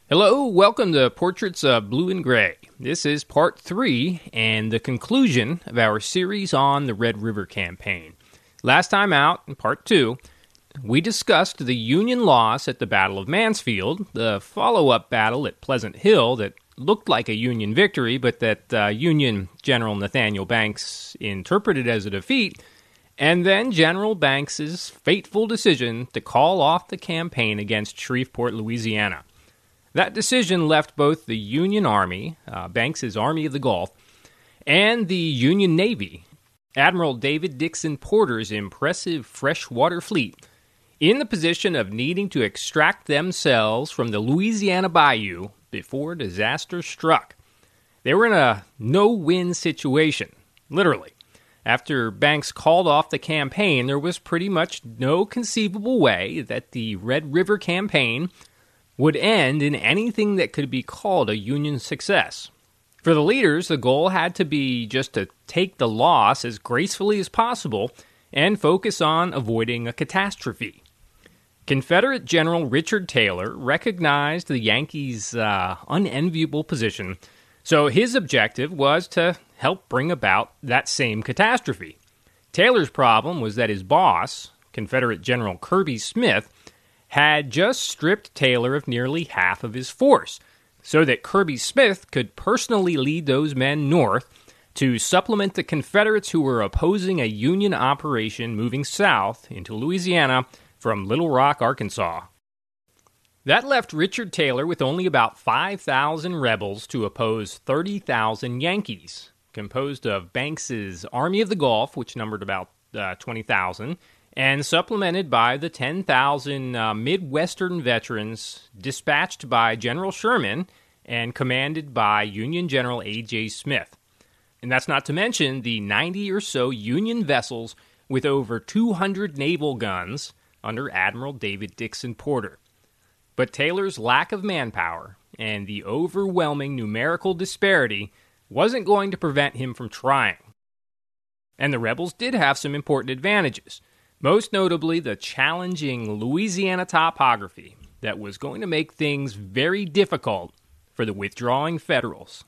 Hello, welcome to Portraits of Blue and Gray. This is part 3 and the conclusion of our series on the Red River Campaign. Last time out, in part 2, we discussed the Union loss at the Battle of Mansfield, the follow-up battle at Pleasant Hill that looked like a Union victory, but that Union General Nathaniel Banks interpreted as a defeat, and then General Banks's fateful decision to call off the campaign against Shreveport, Louisiana. That decision left both the Union Army, Banks's Army of the Gulf, and the Union Navy, Admiral David Dixon Porter's impressive freshwater fleet, in the position of needing to extract themselves from the Louisiana Bayou before disaster struck. They were in a no-win situation, literally. After Banks called off the campaign, there was pretty much no conceivable way that the Red River Campaign would end in anything that could be called a Union success. For the leaders, the goal had to be just to take the loss as gracefully as possible and focus on avoiding a catastrophe. Confederate General Richard Taylor recognized the Yankees' unenviable position, so his objective was to help bring about that same catastrophe. Taylor's problem was that his boss, Confederate General Kirby Smith, had just stripped Taylor of nearly half of his force, so that Kirby Smith could personally lead those men north to supplement the Confederates who were opposing a Union operation moving south into Louisiana from Little Rock, Arkansas. That left Richard Taylor with only about 5,000 rebels to oppose 30,000 Yankees, composed of Banks's Army of the Gulf, which numbered about 20,000, and supplemented by the 10,000 Midwestern veterans dispatched by General Sherman and commanded by Union General A.J. Smith. And that's not to mention the 90 or so Union vessels with over 200 naval guns under Admiral David Dixon Porter. But Taylor's lack of manpower and the overwhelming numerical disparity wasn't going to prevent him from trying. And the rebels did have some important advantages, most notably the challenging Louisiana topography that was going to make things very difficult for the withdrawing Federals.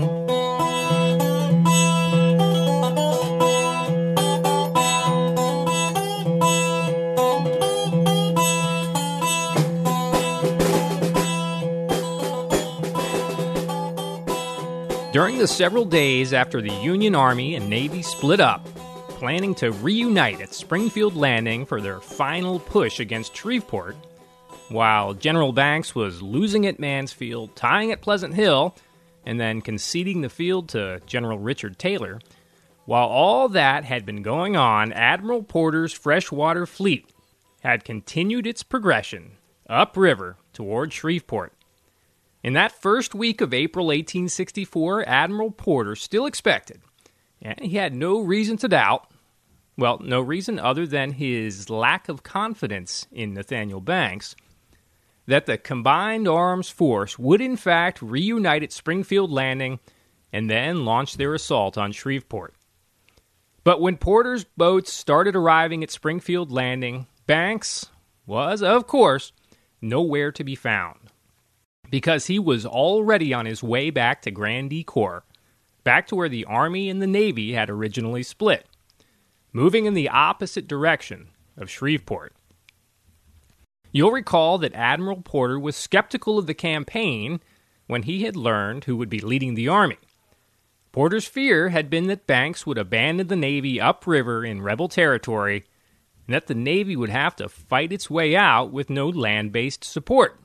During the several days after the Union Army and Navy split up, planning to reunite at Springfield Landing for their final push against Shreveport, while General Banks was losing at Mansfield, tying at Pleasant Hill, and then conceding the field to General Richard Taylor, while all that had been going on, Admiral Porter's freshwater fleet had continued its progression upriver toward Shreveport. In that first week of April 1864, Admiral Porter still expected, and he had no reason to doubt, well, no reason other than his lack of confidence in Nathaniel Banks, that the combined arms force would in fact reunite at Springfield Landing and then launch their assault on Shreveport. But when Porter's boats started arriving at Springfield Landing, Banks was, of course, nowhere to be found, because he was already on his way back to Grand Ecore, back to where the Army and the Navy had originally split, moving in the opposite direction of Shreveport. You'll recall that Admiral Porter was skeptical of the campaign when he had learned who would be leading the Army. Porter's fear had been that Banks would abandon the Navy upriver in rebel territory, and that the Navy would have to fight its way out with no land-based support.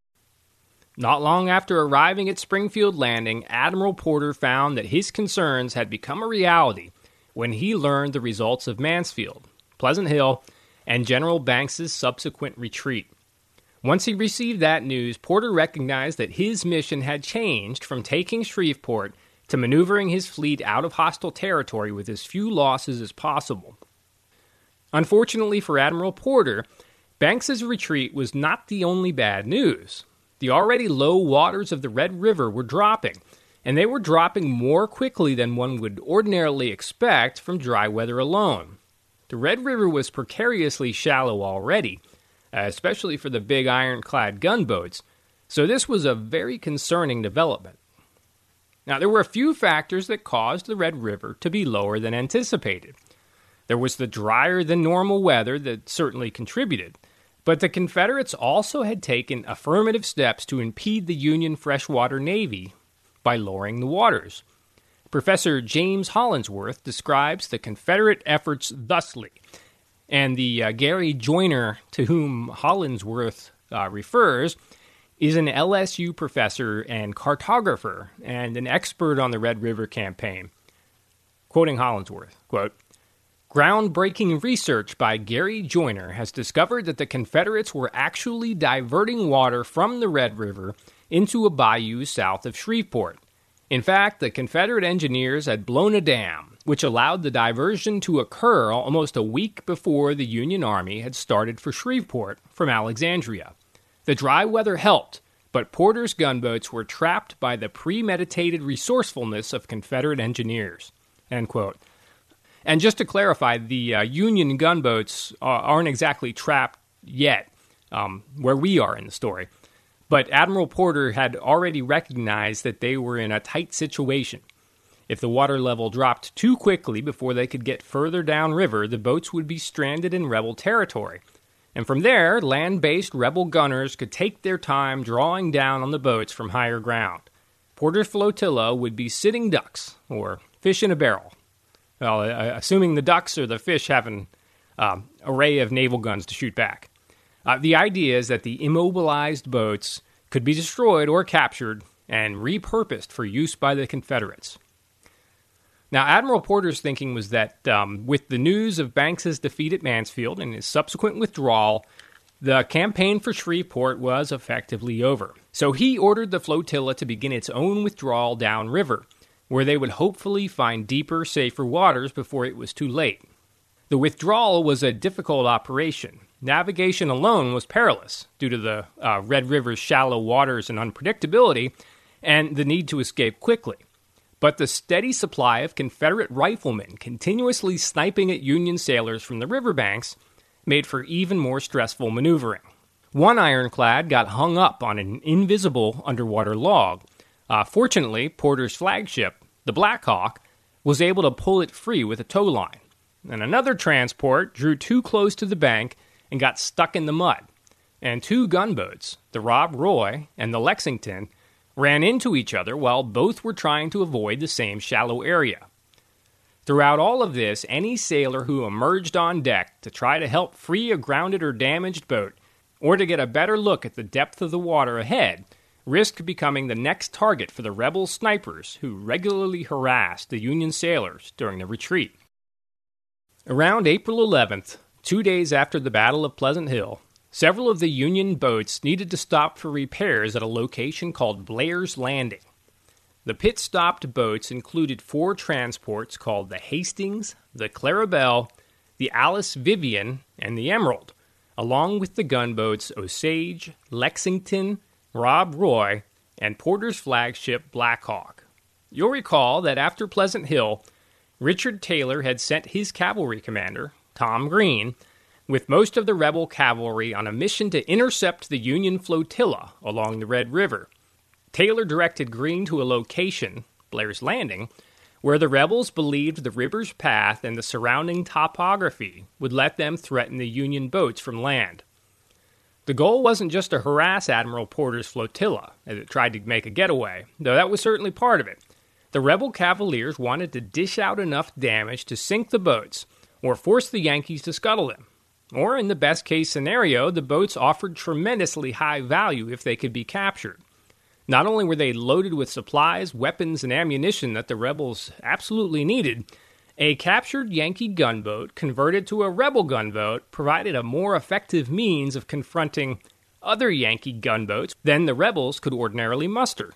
Not long after arriving at Springfield Landing, Admiral Porter found that his concerns had become a reality when he learned the results of Mansfield, Pleasant Hill, and General Banks's subsequent retreat. Once he received that news, Porter recognized that his mission had changed from taking Shreveport to maneuvering his fleet out of hostile territory with as few losses as possible. Unfortunately for Admiral Porter, Banks's retreat was not the only bad news. The already low waters of the Red River were dropping, and they were dropping more quickly than one would ordinarily expect from dry weather alone. The Red River was precariously shallow already, especially for the big ironclad gunboats, So this was a very concerning development. Now, there were a few factors that caused the Red River to be lower than anticipated. There was the drier than normal weather that certainly contributed, but the Confederates also had taken affirmative steps to impede the Union freshwater navy by lowering the waters. Professor James Hollingsworth describes the Confederate efforts thusly, and the Gary Joyner to whom Hollingsworth refers is an LSU professor and cartographer and an expert on the Red River campaign. Quoting Hollingsworth, quote, "Groundbreaking research by Gary Joyner has discovered that the Confederates were actually diverting water from the Red River into a bayou south of Shreveport. In fact, the Confederate engineers had blown a dam, which allowed the diversion to occur almost a week before the Union Army had started for Shreveport from Alexandria. The dry weather helped, but Porter's gunboats were trapped by the premeditated resourcefulness of Confederate engineers." End quote. And just to clarify, the Union gunboats aren't exactly trapped yet, where we are in the story. But Admiral Porter had already recognized that they were in a tight situation. If the water level dropped too quickly before they could get further downriver, the boats would be stranded in rebel territory. And from there, land-based rebel gunners could take their time drawing down on the boats from higher ground. Porter's flotilla would be sitting ducks, or fish in a barrel. Well, assuming the ducks or the fish have an array of naval guns to shoot back. The idea is that the immobilized boats could be destroyed or captured and repurposed for use by the Confederates. Now, Admiral Porter's thinking was that with the news of Banks's defeat at Mansfield and his subsequent withdrawal, the campaign for Shreveport was effectively over. So he ordered the flotilla to begin its own withdrawal downriver, where they would hopefully find deeper, safer waters before it was too late. The withdrawal was a difficult operation. Navigation alone was perilous due to the Red River's shallow waters and unpredictability, and the need to escape quickly. But the steady supply of Confederate riflemen continuously sniping at Union sailors from the riverbanks made for even more stressful maneuvering. One ironclad got hung up on an invisible underwater log. Fortunately, Porter's flagship, the Black Hawk, was able to pull it free with a tow line. And another transport drew too close to the bank and got stuck in the mud. And two gunboats, the Rob Roy and the Lexington, ran into each other while both were trying to avoid the same shallow area. Throughout all of this, any sailor who emerged on deck to try to help free a grounded or damaged boat, or to get a better look at the depth of the water ahead, risked becoming the next target for the rebel snipers who regularly harassed the Union sailors during the retreat. Around April 11th, 2 days after the Battle of Pleasant Hill, several of the Union boats needed to stop for repairs at a location called Blair's Landing. The pit-stopped boats included 4 transports called the Hastings, the Clarabelle, the Alice Vivian, and the Emerald, along with the gunboats Osage, Lexington, Rob Roy, and Porter's flagship Black Hawk. You'll recall that after Pleasant Hill, Richard Taylor had sent his cavalry commander, Tom Green, with most of the rebel cavalry on a mission to intercept the Union flotilla along the Red River. Taylor directed Green to a location, Blair's Landing, where the rebels believed the river's path and the surrounding topography would let them threaten the Union boats from land. The goal wasn't just to harass Admiral Porter's flotilla as it tried to make a getaway, though that was certainly part of it. The rebel cavaliers wanted to dish out enough damage to sink the boats or force the Yankees to scuttle them. Or, in the best-case scenario, the boats offered tremendously high value if they could be captured. Not only were they loaded with supplies, weapons, and ammunition that the rebels absolutely needed, a captured Yankee gunboat converted to a rebel gunboat provided a more effective means of confronting other Yankee gunboats than the rebels could ordinarily muster.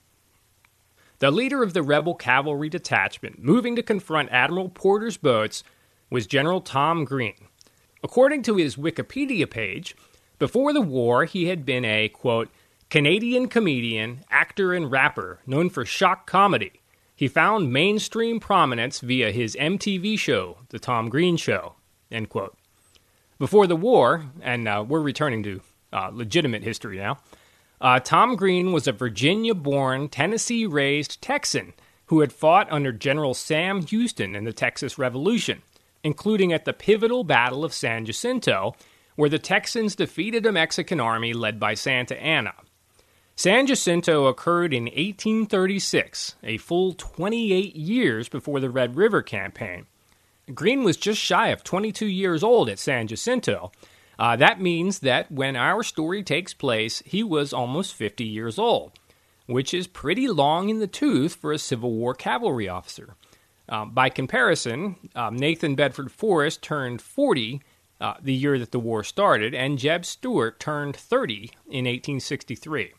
The leader of the rebel cavalry detachment moving to confront Admiral Porter's boats was General Tom Green. According to his Wikipedia page, before the war he had been a, quote, Canadian comedian, actor, and rapper known for shock comedy. He found mainstream prominence via his MTV show, The Tom Green Show, end quote. Before the war, and we're returning to legitimate history now, Tom Green was a Virginia-born, Tennessee-raised Texan who had fought under General Sam Houston in the Texas Revolution, including at the pivotal Battle of San Jacinto, where the Texans defeated a Mexican army led by Santa Anna. San Jacinto occurred in 1836, a full 28 years before the Red River Campaign. Green was just shy of 22 years old at San Jacinto. That means that when our story takes place, he was almost 50 years old, which is pretty long in the tooth for a Civil War cavalry officer. By comparison, Nathan Bedford Forrest turned 40 the year that the war started, and Jeb Stuart turned 30 in 1863.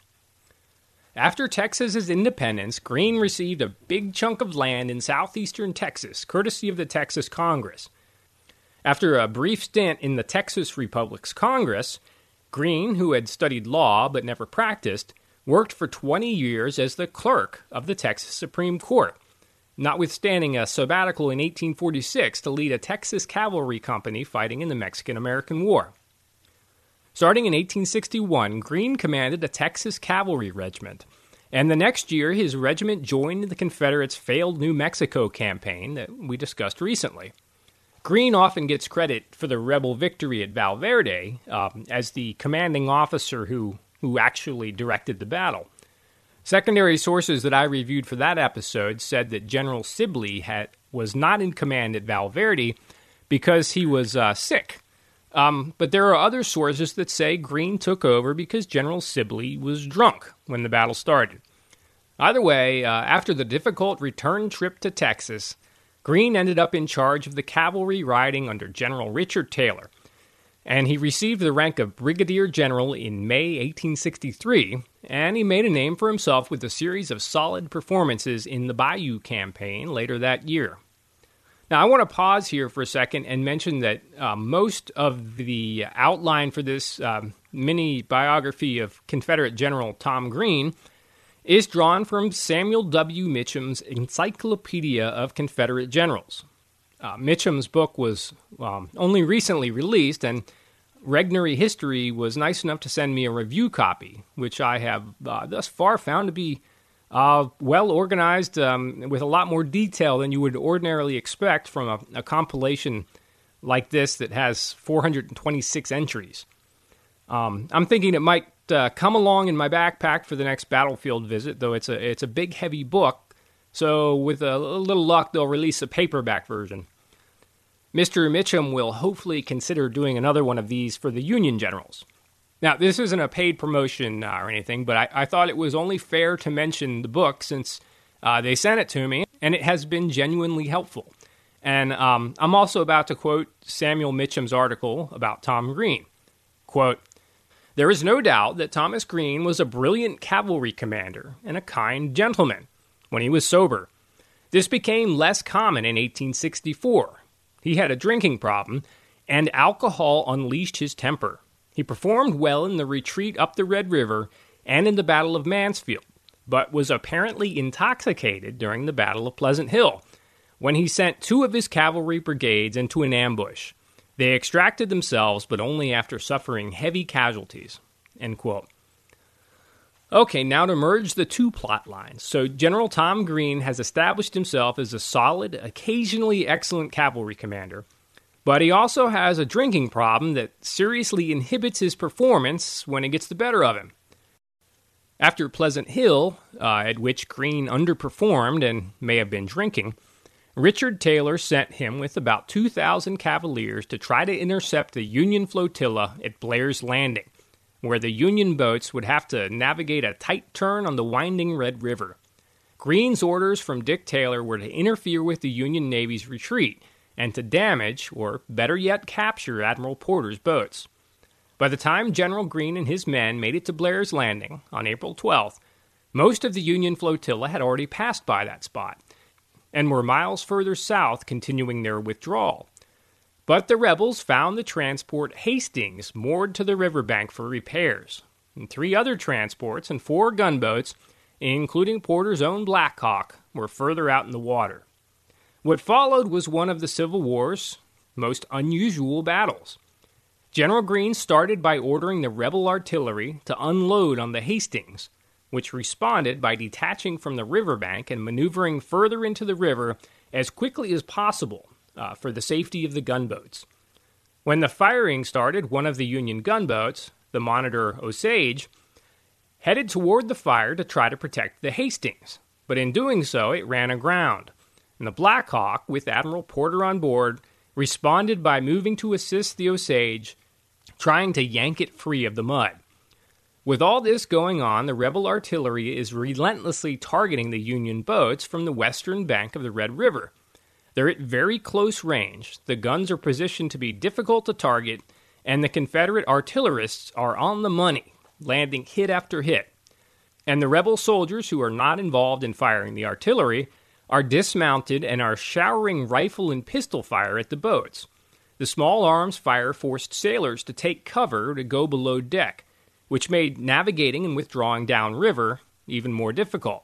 After Texas's independence, Green received a big chunk of land in southeastern Texas, courtesy of the Texas Congress. After a brief stint in the Texas Republic's Congress, Green, who had studied law but never practiced, worked for 20 years as the clerk of the Texas Supreme Court, notwithstanding a sabbatical in 1846 to lead a Texas cavalry company fighting in the Mexican-American War. Starting in 1861, Green commanded a Texas cavalry regiment, and the next year his regiment joined the Confederates' failed New Mexico campaign that we discussed recently. Green often gets credit for the rebel victory at Val Verde as the commanding officer who actually directed the battle. Secondary sources that I reviewed for that episode said that General Sibley was not in command at Val Verde because he was sick. But there are other sources that say Green took over because General Sibley was drunk when the battle started. Either way, after the difficult return trip to Texas, Green ended up in charge of the cavalry riding under General Richard Taylor, and he received the rank of Brigadier General in May 1863, and he made a name for himself with a series of solid performances in the Bayou Campaign later that year. Now, I want to pause here for a second and mention that most of the outline for this mini biography of Confederate General Tom Green is drawn from Samuel W. Mitchum's Encyclopedia of Confederate Generals. Mitchum's book was only recently released, and Regnery History was nice enough to send me a review copy, which I have thus far found to be well organized with a lot more detail than you would ordinarily expect from a compilation like this that has 426 entries. I'm thinking it might come along in my backpack for the next battlefield visit, though it's a big, heavy book, so with a little luck, they'll release a paperback version. Mr. Mitchum will hopefully consider doing another one of these for the Union generals. Now, this isn't a paid promotion or anything, but I thought it was only fair to mention the book since they sent it to me, and it has been genuinely helpful. And I'm also about to quote Samuel Mitchum's article about Tom Green. Quote, "There is no doubt that Thomas Green was a brilliant cavalry commander and a kind gentleman when he was sober. This became less common in 1864. He had a drinking problem, and alcohol unleashed his temper. He performed well in the retreat up the Red River and in the Battle of Mansfield, but was apparently intoxicated during the Battle of Pleasant Hill, when he sent 2 of his cavalry brigades into an ambush. They extracted themselves, but only after suffering heavy casualties." End quote. Okay, now to merge the 2 plot lines. So General Tom Green has established himself as a solid, occasionally excellent cavalry commander, but he also has a drinking problem that seriously inhibits his performance when it gets the better of him. After Pleasant Hill, at which Green underperformed and may have been drinking, Richard Taylor sent him with about 2,000 cavaliers to try to intercept the Union flotilla at Blair's Landing, where the Union boats would have to navigate a tight turn on the winding Red River. Green's orders from Dick Taylor were to interfere with the Union Navy's retreat and to damage, or better yet capture, Admiral Porter's boats. By the time General Green and his men made it to Blair's Landing on April 12th, most of the Union flotilla had already passed by that spot and were miles further south continuing their withdrawal. But the rebels found the transport Hastings moored to the riverbank for repairs, and 3 other transports and 4 gunboats, including Porter's own Black Hawk, were further out in the water. What followed was one of the Civil War's most unusual battles. General Greene started by ordering the rebel artillery to unload on the Hastings, which responded by detaching from the riverbank and maneuvering further into the river as quickly as possible for the safety of the gunboats. When the firing started, one of the Union gunboats, the Monitor Osage, headed toward the fire to try to protect the Hastings, but in doing so, it ran aground. And the Black Hawk, with Admiral Porter on board, responded by moving to assist the Osage, trying to yank it free of the mud. With all this going on, the rebel artillery is relentlessly targeting the Union boats from the western bank of the Red River. They're at very close range, the guns are positioned to be difficult to target, and the Confederate artillerists are on the money, landing hit after hit. And the rebel soldiers who are not involved in firing the artillery are dismounted and are showering rifle and pistol fire at the boats. The small arms fire forced sailors to take cover to go below deck, which made navigating and withdrawing downriver even more difficult.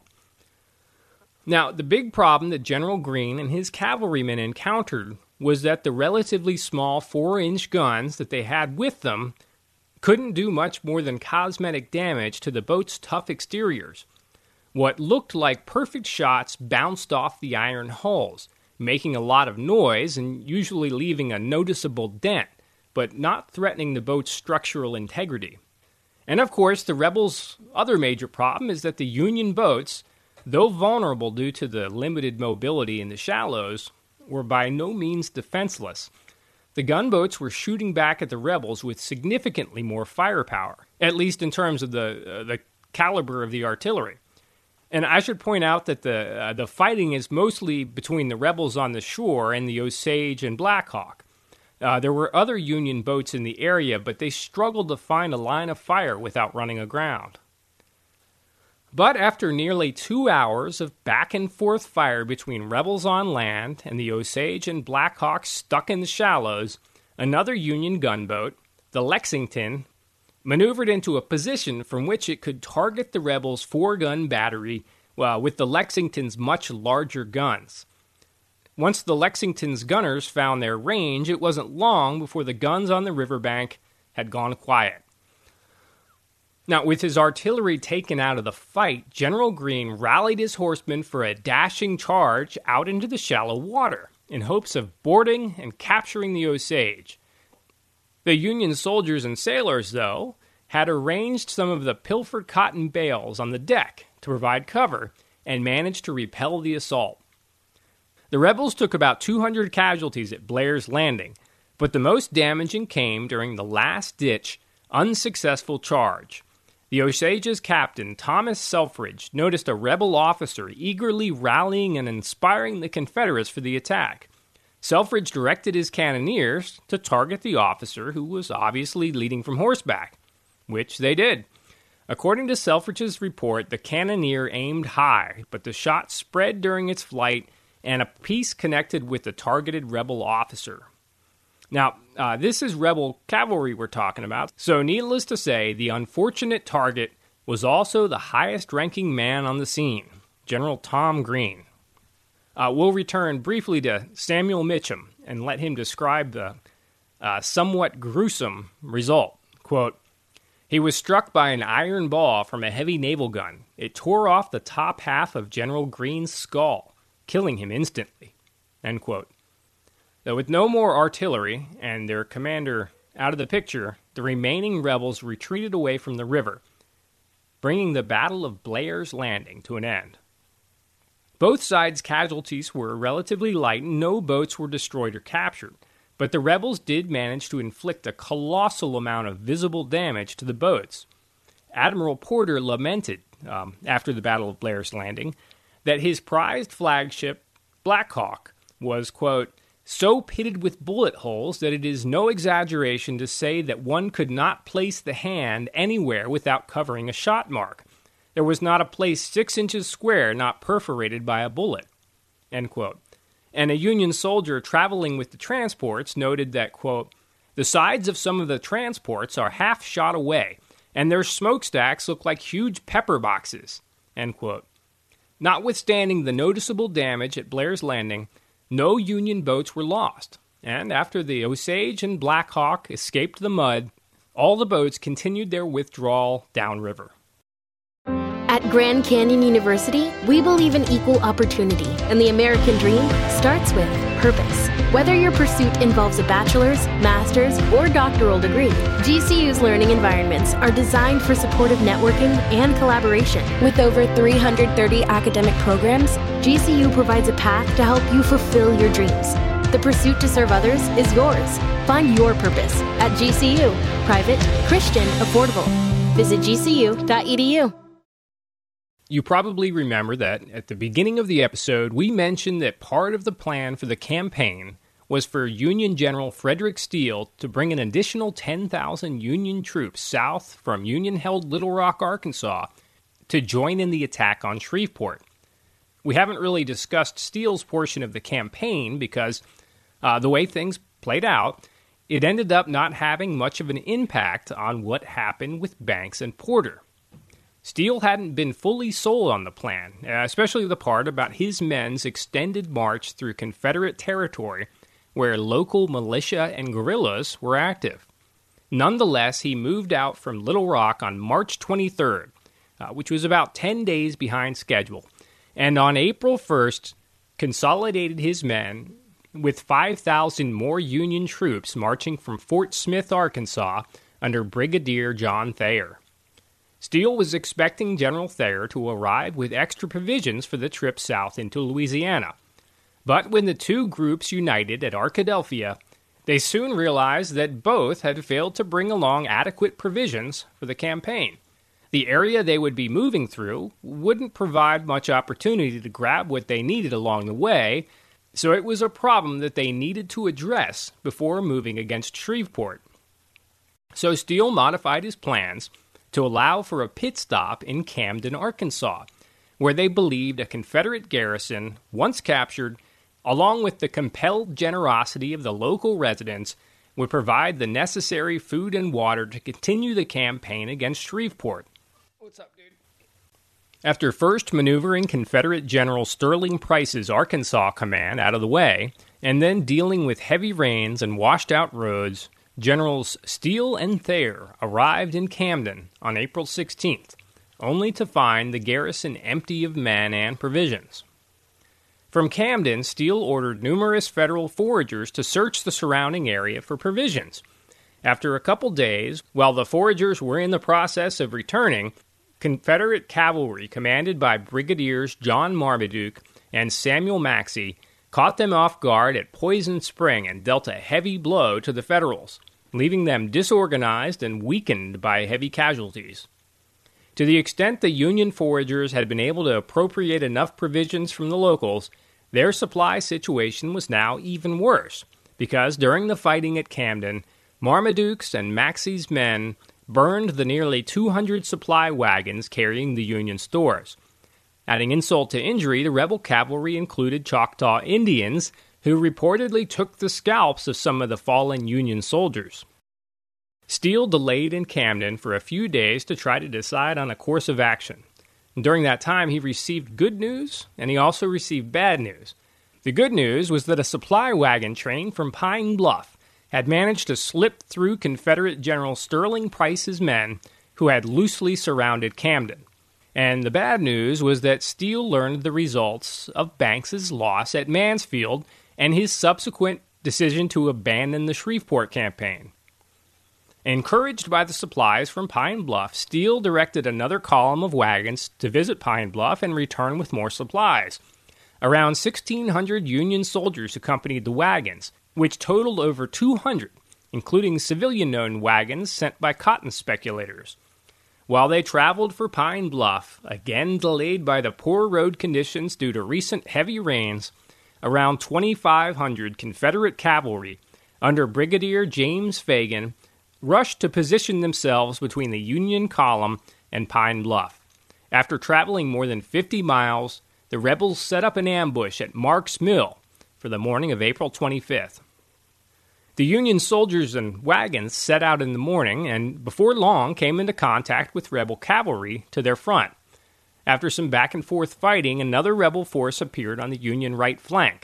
Now, the big problem that General Greene and his cavalrymen encountered was that the relatively small 4-inch guns that they had with them couldn't do much more than cosmetic damage to the boat's tough exteriors. What looked like perfect shots bounced off the iron hulls, making a lot of noise and usually leaving a noticeable dent, but not threatening the boat's structural integrity. And of course, the rebels' other major problem is that the Union boats, though vulnerable due to the limited mobility in the shallows, were by no means defenseless. The gunboats were shooting back at the rebels with significantly more firepower, at least in terms of the caliber of the artillery. And I should point out that the fighting is mostly between the rebels on the shore and the Osage and Black Hawk. There were other Union boats in the area, but they struggled to find a line of fire without running aground. But after nearly 2 hours of back-and-forth fire between rebels on land and the Osage and Black Hawk stuck in the shallows, another Union gunboat, the Lexington, maneuvered into a position from which it could target the rebels' 4-gun battery with the Lexington's much larger guns. Once the Lexington's gunners found their range, it wasn't long before the guns on the riverbank had gone quiet. Now, with his artillery taken out of the fight, General Greene rallied his horsemen for a dashing charge out into the shallow water in hopes of boarding and capturing the Osage. The Union soldiers and sailors, though, had arranged some of the pilfered cotton bales on the deck to provide cover and managed to repel the assault. The rebels took about 200 casualties at Blair's Landing, but the most damaging came during the last-ditch, unsuccessful charge. The Osage's captain, Thomas Selfridge, noticed a rebel officer eagerly rallying and inspiring the Confederates for the attack. Selfridge directed his cannoneers to target the officer, who was obviously leading from horseback, which they did. According to Selfridge's report, the cannoneer aimed high, but the shot spread during its flight, and a piece connected with the targeted rebel officer. Now, this is rebel cavalry we're talking about, so needless to say, the unfortunate target was also the highest-ranking man on the scene, General Tom Greene. We'll return briefly to Samuel Mitcham and let him describe the somewhat gruesome result. Quote, "He was struck by an iron ball from a heavy naval gun. It tore off the top half of General Greene's skull, killing him instantly." End quote. Though with no more artillery and their commander out of the picture, the remaining rebels retreated away from the river, bringing the Battle of Blair's Landing to an end. Both sides' casualties were relatively light and no boats were destroyed or captured, but the rebels did manage to inflict a colossal amount of visible damage to the boats. Admiral Porter lamented, after the Battle of Blair's Landing, that his prized flagship, Black Hawk, was, quote, "so pitted with bullet holes that it is no exaggeration to say that one could not place the hand anywhere without covering a shot mark. There was not a place 6 inches square not perforated by a bullet." End quote. And a Union soldier traveling with the transports noted that, quote, "the sides of some of the transports are half shot away, and their smokestacks look like huge pepper boxes." End quote. Notwithstanding the noticeable damage at Blair's Landing, no Union boats were lost, and after the Osage and Black Hawk escaped the mud, all the boats continued their withdrawal downriver. At Grand Canyon University, we believe in equal opportunity, and the American dream starts with purpose. Whether your pursuit involves a bachelor's, master's, or doctoral degree, GCU's learning environments are designed for supportive networking and collaboration. With over 330 academic programs, GCU provides a path to help you fulfill your dreams. The pursuit to serve others is yours. Find your purpose at GCU. Private, Christian, affordable. Visit gcu.edu. You probably remember that at the beginning of the episode, we mentioned that part of the plan for the campaign was for Union General Frederick Steele to bring an additional 10,000 Union troops south from Union-held Little Rock, Arkansas, to join in the attack on Shreveport. We haven't really discussed Steele's portion of the campaign because the way things played out, it ended up not having much of an impact on what happened with Banks and Porter. Steele hadn't been fully sold on the plan, especially the part about his men's extended march through Confederate territory where local militia and guerrillas were active. Nonetheless, he moved out from Little Rock on March 23rd, which was about 10 days behind schedule, and on April 1st consolidated his men with 5,000 more Union troops marching from Fort Smith, Arkansas, under Brigadier John Thayer. Steele was expecting General Thayer to arrive with extra provisions for the trip south into Louisiana. But when the two groups united at Arkadelphia, they soon realized that both had failed to bring along adequate provisions for the campaign. The area they would be moving through wouldn't provide much opportunity to grab what they needed along the way, so it was a problem that they needed to address before moving against Shreveport. So Steele modified his plans to allow for a pit stop in Camden, Arkansas, where they believed a Confederate garrison, once captured, along with the compelled generosity of the local residents, would provide the necessary food and water to continue the campaign against Shreveport. What's up, dude? After first maneuvering Confederate General Sterling Price's Arkansas command out of the way, and then dealing with heavy rains and washed-out roads, Generals Steele and Thayer arrived in Camden on April 16th, only to find the garrison empty of men and provisions. From Camden, Steele ordered numerous Federal foragers to search the surrounding area for provisions. After a couple days, while the foragers were in the process of returning, Confederate cavalry commanded by Brigadiers John Marmaduke and Samuel Maxey caught them off guard at Poison Spring and dealt a heavy blow to the Federals, leaving them disorganized and weakened by heavy casualties. To the extent the Union foragers had been able to appropriate enough provisions from the locals, their supply situation was now even worse, because during the fighting at Camden, Marmaduke's and Maxey's men burned the nearly 200 supply wagons carrying the Union stores. Adding insult to injury, the rebel cavalry included Choctaw Indians, who reportedly took the scalps of some of the fallen Union soldiers. Steele delayed in Camden for a few days to try to decide on a course of action. During that time, he received good news, and he also received bad news. The good news was that a supply wagon train from Pine Bluff had managed to slip through Confederate General Sterling Price's men, who had loosely surrounded Camden. And the bad news was that Steele learned the results of Banks's loss at Mansfield and his subsequent decision to abandon the Shreveport campaign. Encouraged by the supplies from Pine Bluff, Steele directed another column of wagons to visit Pine Bluff and return with more supplies. Around 1,600 Union soldiers accompanied the wagons, which totaled over 200, including civilian-owned wagons sent by cotton speculators. While they traveled for Pine Bluff, again delayed by the poor road conditions due to recent heavy rains, around 2,500 Confederate cavalry, under Brigadier James Fagan, rushed to position themselves between the Union column and Pine Bluff. After traveling more than 50 miles, the rebels set up an ambush at Mark's Mill for the morning of April 25th. The Union soldiers and wagons set out in the morning and before long came into contact with rebel cavalry to their front. After some back-and-forth fighting, another rebel force appeared on the Union right flank.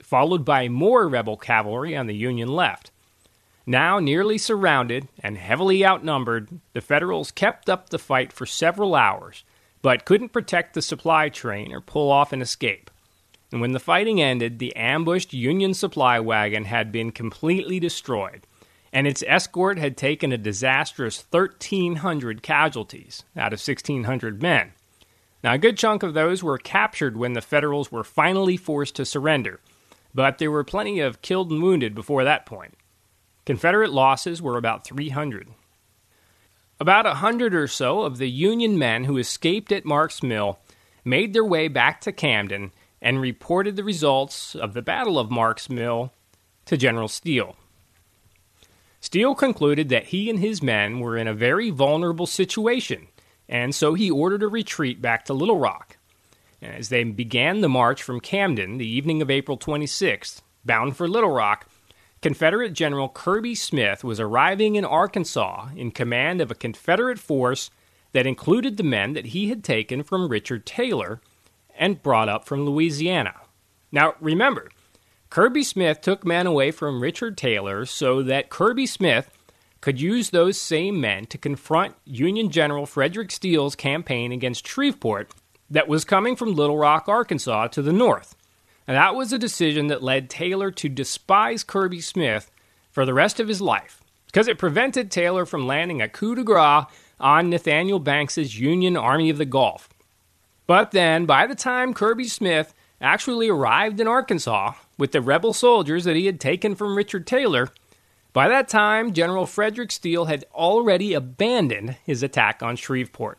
followed by more rebel cavalry on the Union left. Now nearly surrounded and heavily outnumbered, the Federals kept up the fight for several hours, but couldn't protect the supply train or pull off an escape. And when the fighting ended, the ambushed Union supply wagon had been completely destroyed, and its escort had taken a disastrous 1,300 casualties out of 1,600 men. Now, a good chunk of those were captured when the Federals were finally forced to surrender, but there were plenty of killed and wounded before that point. Confederate losses were about 300. About 100 or so of the Union men who escaped at Mark's Mill made their way back to Camden and reported the results of the Battle of Mark's Mill to General Steele. Steele concluded that he and his men were in a very vulnerable situation, and so he ordered a retreat back to Little Rock. As they began the march from Camden the evening of April 26th, bound for Little Rock, Confederate General Kirby Smith was arriving in Arkansas in command of a Confederate force that included the men that he had taken from Richard Taylor and brought up from Louisiana. Now, remember, Kirby Smith took men away from Richard Taylor so that Kirby Smith could use those same men to confront Union General Frederick Steele's campaign against Shreveport that was coming from Little Rock, Arkansas, to the north. And that was a decision that led Taylor to despise Kirby Smith for the rest of his life, because it prevented Taylor from landing a coup de grace on Nathaniel Banks's Union Army of the Gulf. But then, by the time Kirby Smith actually arrived in Arkansas with the rebel soldiers that he had taken from Richard Taylor, by that time, General Frederick Steele had already abandoned his attack on Shreveport.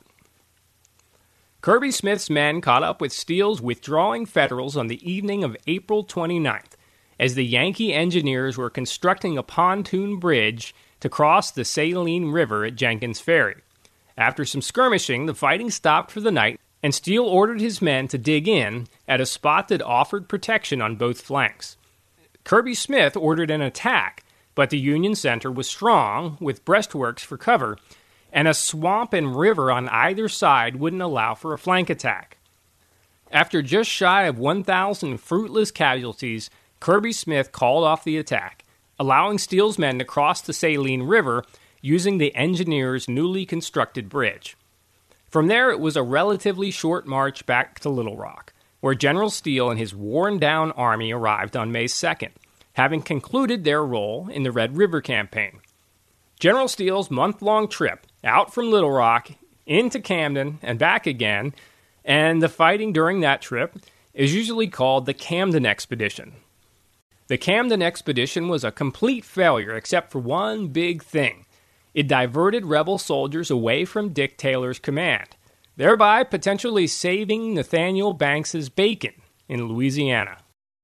Kirby Smith's men caught up with Steele's withdrawing Federals on the evening of April 29th, as the Yankee engineers were constructing a pontoon bridge to cross the Saline River at Jenkins Ferry. After some skirmishing, the fighting stopped for the night, and Steele ordered his men to dig in at a spot that offered protection on both flanks. Kirby Smith ordered an attack, but the Union center was strong, with breastworks for cover, and a swamp and river on either side wouldn't allow for a flank attack. After just shy of 1,000 fruitless casualties, Kirby Smith called off the attack, allowing Steele's men to cross the Saline River using the engineers' newly constructed bridge. From there, it was a relatively short march back to Little Rock, where General Steele and his worn-down army arrived on May 2nd, having concluded their role in the Red River Campaign. General Steele's month-long trip out from Little Rock into Camden and back again, and the fighting during that trip, is usually called the Camden Expedition. The Camden Expedition was a complete failure except for one big thing. It diverted rebel soldiers away from Dick Taylor's command, thereby potentially saving Nathaniel Banks's bacon in Louisiana.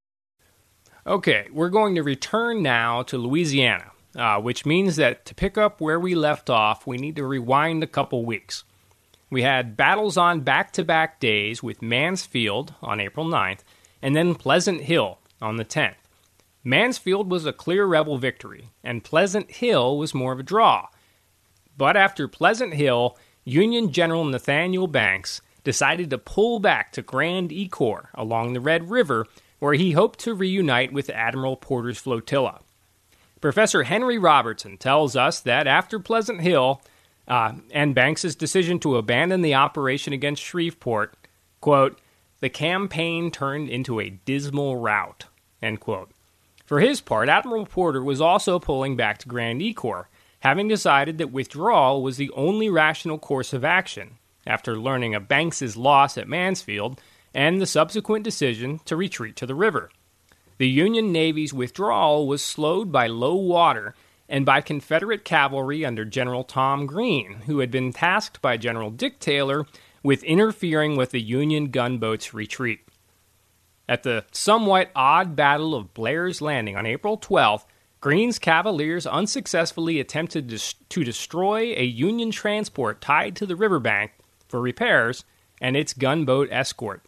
Okay, we're going to return now to Louisiana, which means that to pick up where we left off, we need to rewind a couple weeks. We had battles on back-to-back days with Mansfield on April 9th, and then Pleasant Hill on the 10th. Mansfield was a clear rebel victory, and Pleasant Hill was more of a draw. But after Pleasant Hill, Union General Nathaniel Banks decided to pull back to Grand Ecore along the Red River, where he hoped to reunite with Admiral Porter's flotilla. Professor Henry Robertson tells us that after Pleasant Hill and Banks's decision to abandon the operation against Shreveport, quote, the campaign turned into a dismal rout, end quote. For his part, Admiral Porter was also pulling back to Grand Ecore, having decided that withdrawal was the only rational course of action, after learning of Banks's loss at Mansfield and the subsequent decision to retreat to the river. The Union Navy's withdrawal was slowed by low water and by Confederate cavalry under General Tom Green, who had been tasked by General Dick Taylor with interfering with the Union gunboats' retreat. At the somewhat odd Battle of Blair's Landing on April 12th, Green's Cavaliers unsuccessfully attempted to destroy a Union transport tied to the riverbank for repairs and its gunboat escort.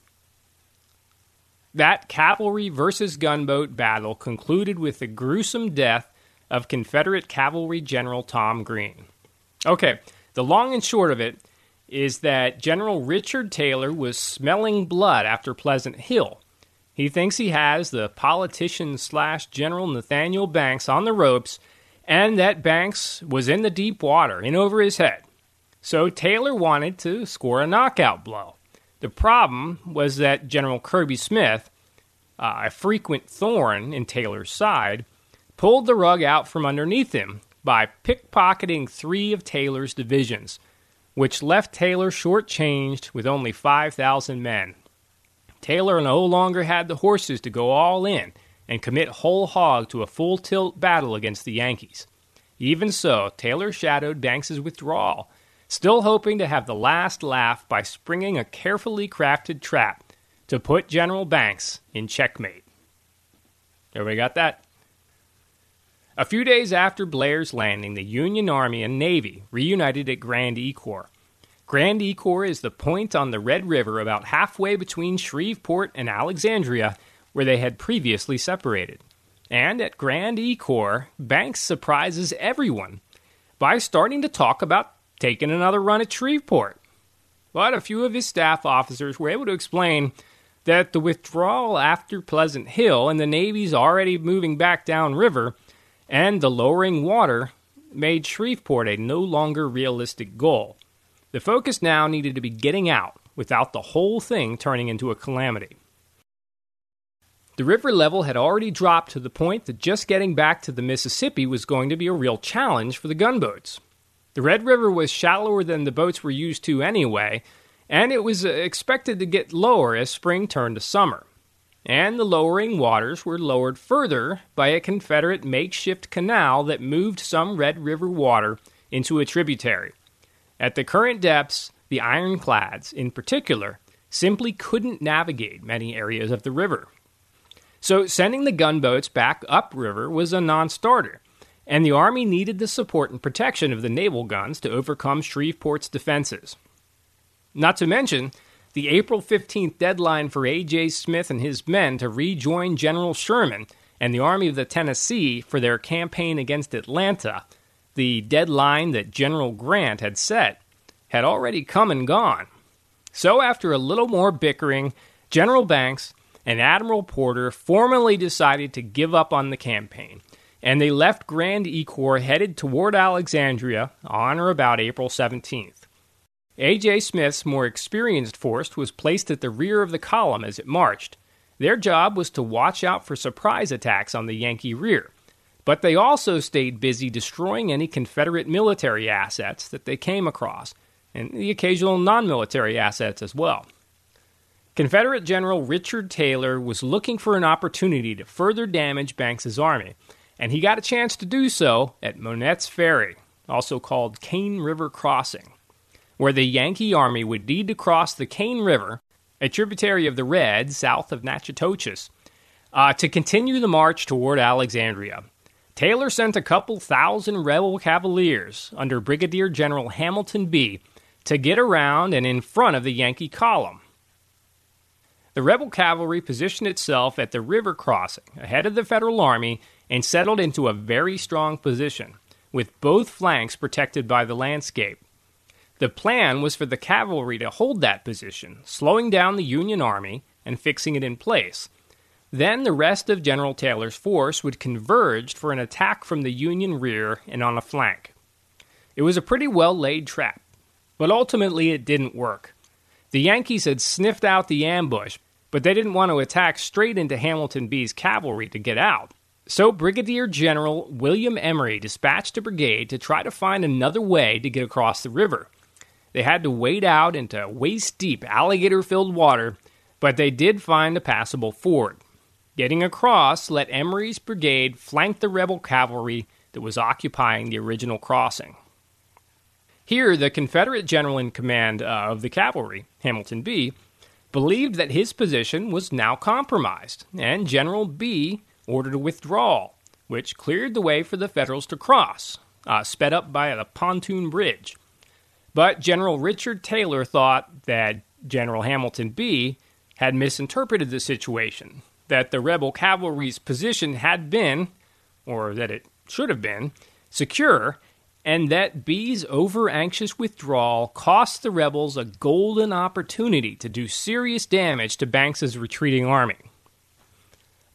That cavalry versus gunboat battle concluded with the gruesome death of Confederate Cavalry General Tom Green. Okay, the long and short of it is that General Richard Taylor was smelling blood after Pleasant Hill. He thinks he has the politician/General Nathaniel Banks on the ropes, and that Banks was in the deep water, in over his head. So Taylor wanted to score a knockout blow. The problem was that General Kirby Smith, a frequent thorn in Taylor's side, pulled the rug out from underneath him by pickpocketing 3 of Taylor's divisions, which left Taylor shortchanged with only 5,000 men. Taylor no longer had the horses to go all in and commit whole hog to a full-tilt battle against the Yankees. Even so, Taylor shadowed Banks's withdrawal, still hoping to have the last laugh by springing a carefully crafted trap to put General Banks in checkmate. Everybody got that? A few days after Blair's landing, the Union Army and Navy reunited at Grand Ecore. Grand Ecore is the point on the Red River about halfway between Shreveport and Alexandria, where they had previously separated. And at Grand Ecore, Banks surprises everyone by starting to talk about taking another run at Shreveport. But a few of his staff officers were able to explain that the withdrawal after Pleasant Hill and the Navy's already moving back downriver and the lowering water made Shreveport a no longer realistic goal. The focus now needed to be getting out without the whole thing turning into a calamity. The river level had already dropped to the point that just getting back to the Mississippi was going to be a real challenge for the gunboats. The Red River was shallower than the boats were used to anyway, and it was expected to get lower as spring turned to summer. And the lowering waters were lowered further by a Confederate makeshift canal that moved some Red River water into a tributary. At the current depths, the ironclads, in particular, simply couldn't navigate many areas of the river. So sending the gunboats back upriver was a non-starter, and the Army needed the support and protection of the naval guns to overcome Shreveport's defenses. Not to mention the April 15th deadline for A.J. Smith and his men to rejoin General Sherman and the Army of the Tennessee for their campaign against Atlanta. The deadline that General Grant had set had already come and gone. So after a little more bickering, General Banks and Admiral Porter formally decided to give up on the campaign, and they left Grand Ecore headed toward Alexandria on or about April 17th. A.J. Smith's more experienced force was placed at the rear of the column as it marched. Their job was to watch out for surprise attacks on the Yankee rear, but they also stayed busy destroying any Confederate military assets that they came across, and the occasional non-military assets as well. Confederate General Richard Taylor was looking for an opportunity to further damage Banks's army, and he got a chance to do so at Monette's Ferry, also called Cane River Crossing, where the Yankee army would need to cross the Cane River, a tributary of the Red south of Natchitoches, to continue the march toward Alexandria. Taylor sent a couple thousand rebel cavaliers under Brigadier General Hamilton B. to get around and in front of the Yankee column. The rebel cavalry positioned itself at the river crossing ahead of the Federal Army and settled into a very strong position, with both flanks protected by the landscape. The plan was for the cavalry to hold that position, slowing down the Union Army and fixing it in place. Then the rest of General Taylor's force would converge for an attack from the Union rear and on a flank. It was a pretty well-laid trap, but ultimately it didn't work. The Yankees had sniffed out the ambush, but they didn't want to attack straight into Hamilton B's cavalry to get out. So Brigadier General William Emory dispatched a brigade to try to find another way to get across the river. They had to wade out into waist-deep alligator-filled water, but they did find a passable ford. Getting across let Emory's brigade flank the rebel cavalry that was occupying the original crossing. Here, the Confederate general in command of the cavalry, Hamilton B., believed that his position was now compromised, and General B ordered a withdrawal, which cleared the way for the Federals to cross, sped up by a pontoon bridge. But General Richard Taylor thought that General Hamilton B had misinterpreted the situation, that the rebel cavalry's position had been, or that it should have been, secure, and that B's over-anxious withdrawal cost the rebels a golden opportunity to do serious damage to Banks's retreating army.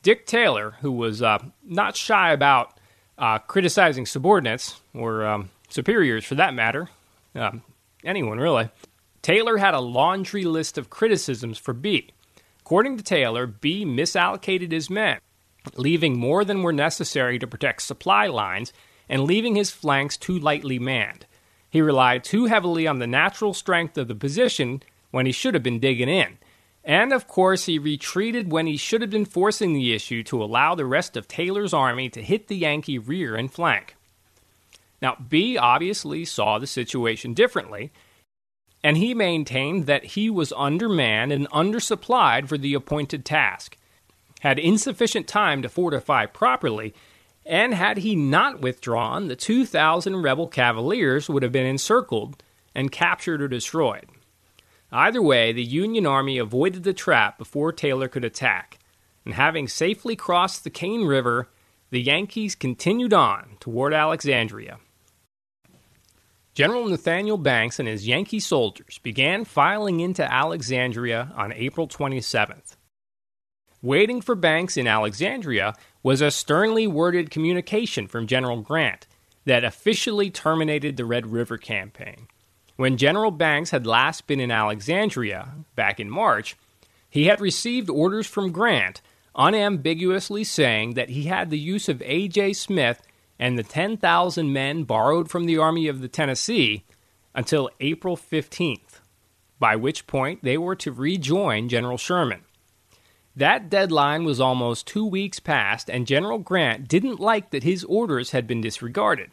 Dick Taylor, who was not shy about criticizing subordinates, or superiors for that matter, anyone really, Taylor had a laundry list of criticisms for B. According to Taylor, B misallocated his men, leaving more than were necessary to protect supply lines and leaving his flanks too lightly manned. He relied too heavily on the natural strength of the position when he should have been digging in. And, of course, he retreated when he should have been forcing the issue to allow the rest of Taylor's army to hit the Yankee rear and flank. Now, B obviously saw the situation differently, and he maintained that he was undermanned and undersupplied for the appointed task, had insufficient time to fortify properly, and had he not withdrawn, the 2,000 rebel cavaliers would have been encircled and captured or destroyed. Either way, the Union Army avoided the trap before Taylor could attack, and having safely crossed the Cane River, the Yankees continued on toward Alexandria. General Nathaniel Banks and his Yankee soldiers began filing into Alexandria on April 27th. Waiting for Banks in Alexandria was a sternly worded communication from General Grant that officially terminated the Red River Campaign. When General Banks had last been in Alexandria, back in March, he had received orders from Grant unambiguously saying that he had the use of A.J. Smith and the 10,000 men borrowed from the Army of the Tennessee until April 15th, by which point they were to rejoin General Sherman. That deadline was almost 2 weeks past, and General Grant didn't like that his orders had been disregarded.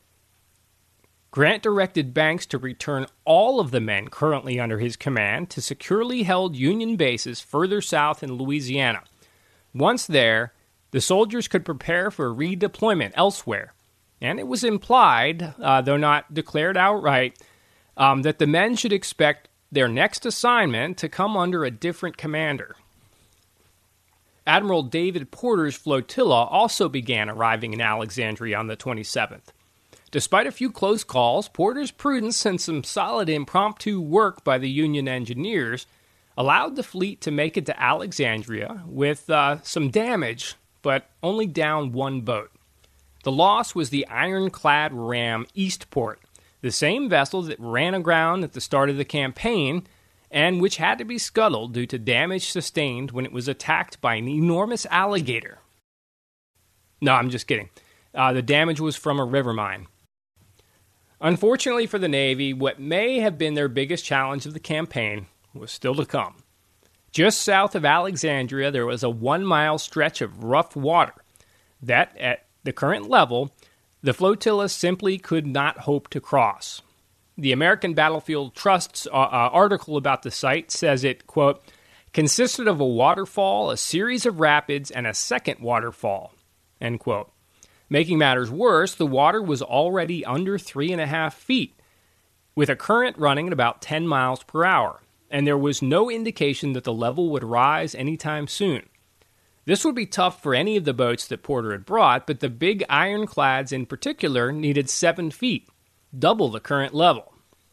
Grant directed Banks to return all of the men currently under his command to securely held Union bases further south in Louisiana. Once there, the soldiers could prepare for redeployment elsewhere, and it was implied, though not declared outright, that the men should expect their next assignment to come under a different commander. Admiral David Porter's flotilla also began arriving in Alexandria on the 27th. Despite a few close calls, Porter's prudence and some solid impromptu work by the Union engineers allowed the fleet to make it to Alexandria with some damage, but only down one boat. The loss was the ironclad ram Eastport, the same vessel that ran aground at the start of the campaign and which had to be scuttled due to damage sustained when it was attacked by an enormous alligator. No, I'm just kidding. The damage was from a river mine. Unfortunately for the Navy, what may have been their biggest challenge of the campaign was still to come. Just south of Alexandria, there was a 1-mile stretch of rough water that, at the current level, the flotilla simply could not hope to cross. The American Battlefield Trust's article about the site says it, quote, consisted of a waterfall, a series of rapids, and a second waterfall, end quote. Making matters worse, the water was already under 3.5 feet, with a current running at about 10 miles per hour, and there was no indication that the level would rise anytime soon. This would be tough for any of the boats that Porter had brought, but the big ironclads in particular needed 7 feet, double the current level.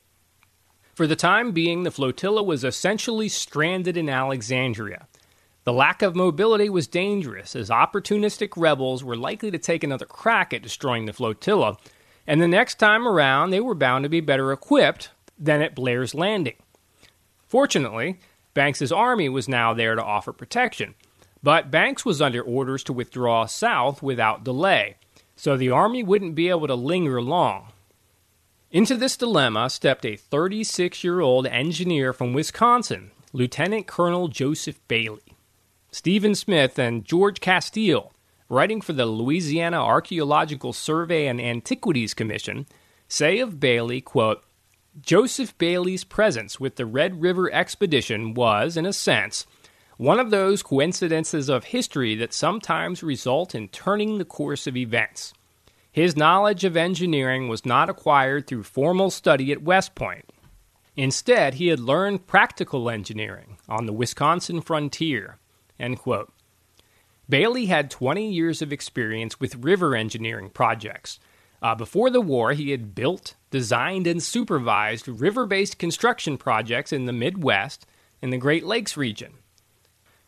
For the time being, the flotilla was essentially stranded in Alexandria. The lack of mobility was dangerous, as opportunistic rebels were likely to take another crack at destroying the flotilla, and the next time around they were bound to be better equipped than at Blair's Landing. Fortunately, Banks's army was now there to offer protection, but Banks was under orders to withdraw south without delay, so the army wouldn't be able to linger long. Into this dilemma stepped a 36-year-old engineer from Wisconsin, Lieutenant Colonel Joseph Bailey. Stephen Smith and George Castile, writing for the Louisiana Archaeological Survey and Antiquities Commission, say of Bailey, quote, Joseph Bailey's presence with the Red River expedition was, in a sense, one of those coincidences of history that sometimes result in turning the course of events. His knowledge of engineering was not acquired through formal study at West Point. Instead, he had learned practical engineering on the Wisconsin frontier. End quote. Bailey had 20 years of experience with river engineering projects. Before the war, he had built, designed, and supervised river-based construction projects in the Midwest and the Great Lakes region.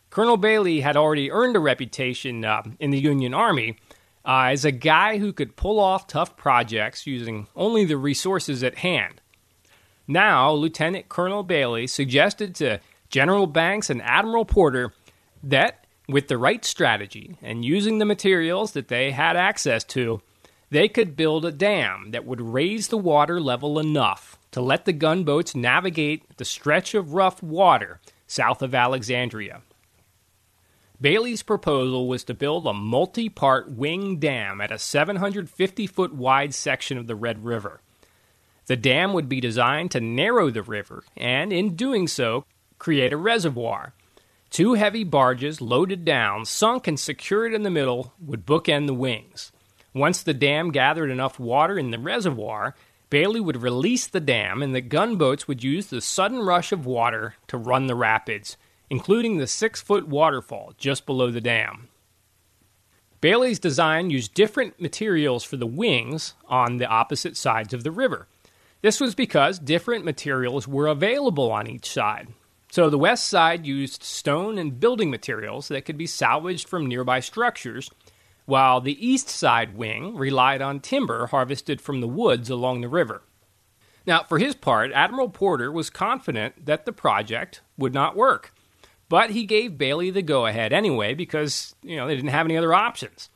Colonel Bailey had already earned a reputation in the Union Army as a guy who could pull off tough projects using only the resources at hand. Now, Lieutenant Colonel Bailey suggested to General Banks and Admiral Porter that, with the right strategy and using the materials that they had access to, they could build a dam that would raise the water level enough to let the gunboats navigate the stretch of rough water south of Alexandria. Bailey's proposal was to build a multi-part wing dam at a 750-foot wide section of the Red River. The dam would be designed to narrow the river and, in doing so, create a reservoir. 2 heavy barges loaded down, sunk and secured in the middle, would bookend the wings. Once the dam gathered enough water in the reservoir, Bailey would release the dam and the gunboats would use the sudden rush of water to run the rapids, including the 6-foot waterfall just below the dam. Bailey's design used different materials for the wings on the opposite sides of the river. This was because different materials were available on each side. So the west side used stone and building materials that could be salvaged from nearby structures, while the east side wing relied on timber harvested from the woods along the river. Now, for his part, Admiral Porter was confident that the project would not work, but he gave Bailey the go-ahead anyway because, they didn't have any other options.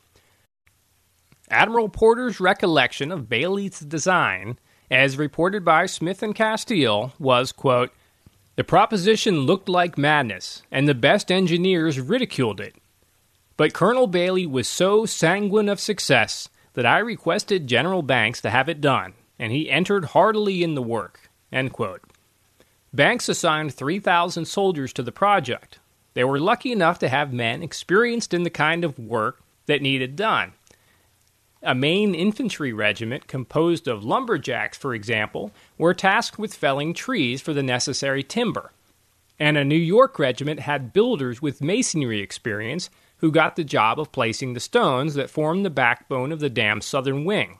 Admiral Porter's recollection of Bailey's design, as reported by Smith and Castile, was, quote, "The proposition looked like madness, and the best engineers ridiculed it. But Colonel Bailey was so sanguine of success that I requested General Banks to have it done, and he entered heartily in the work." End quote. Banks assigned 3,000 soldiers to the project. They were lucky enough to have men experienced in the kind of work that needed done. A Maine infantry regiment composed of lumberjacks, for example, were tasked with felling trees for the necessary timber. And a New York regiment had builders with masonry experience who got the job of placing the stones that formed the backbone of the dam's southern wing.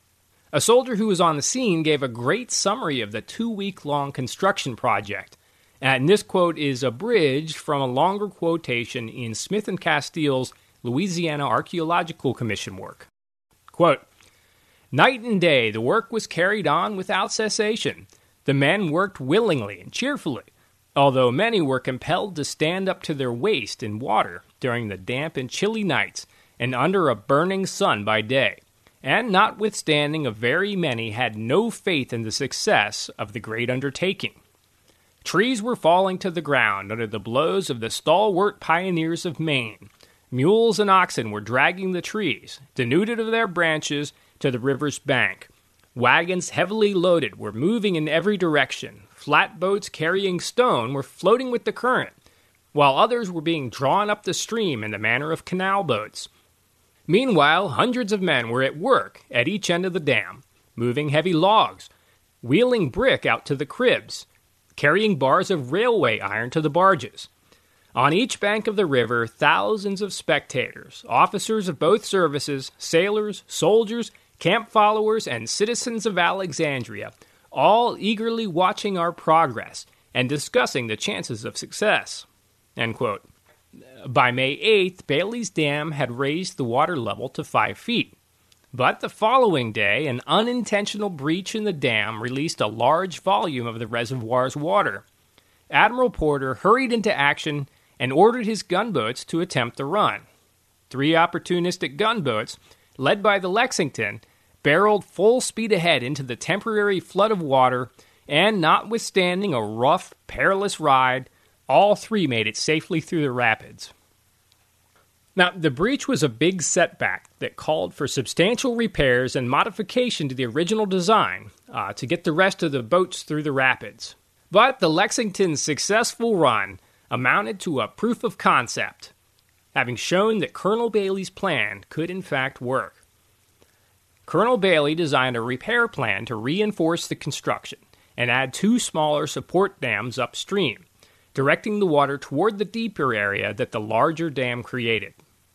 A soldier who was on the scene gave a great summary of the 2-week-long construction project, and this quote is abridged from a longer quotation in Smith and Castile's Louisiana Archaeological Commission work. Quote, "Night and day the work was carried on without cessation. The men worked willingly and cheerfully, although many were compelled to stand up to their waist in water during the damp and chilly nights and under a burning sun by day. And notwithstanding a very many had no faith in the success of the great undertaking. Trees were falling to the ground under the blows of the stalwart pioneers of Maine. Mules and oxen were dragging the trees, denuded of their branches, to the river's bank. Wagons heavily loaded were moving in every direction. Flatboats carrying stone were floating with the current, while others were being drawn up the stream in the manner of canal boats. Meanwhile, hundreds of men were at work at each end of the dam, moving heavy logs, wheeling brick out to the cribs, carrying bars of railway iron to the barges. On each bank of the river, thousands of spectators, officers of both services, sailors, soldiers, camp followers, and citizens of Alexandria, all eagerly watching our progress and discussing the chances of success." End quote. By May 8th, Bailey's Dam had raised the water level to 5 feet. But the following day, an unintentional breach in the dam released a large volume of the reservoir's water. Admiral Porter hurried into action and ordered his gunboats to attempt the run. 3 opportunistic gunboats, led by the Lexington, barreled full speed ahead into the temporary flood of water, and notwithstanding a rough, perilous ride, all 3 made it safely through the rapids. Now, the breach was a big setback that called for substantial repairs and modification to the original design to get the rest of the boats through the rapids. But the Lexington's successful run amounted to a proof of concept, having shown that Colonel Bailey's plan could in fact work. Colonel Bailey designed a repair plan to reinforce the construction and add 2 smaller support dams upstream, directing the water toward the deeper area that the larger dam created.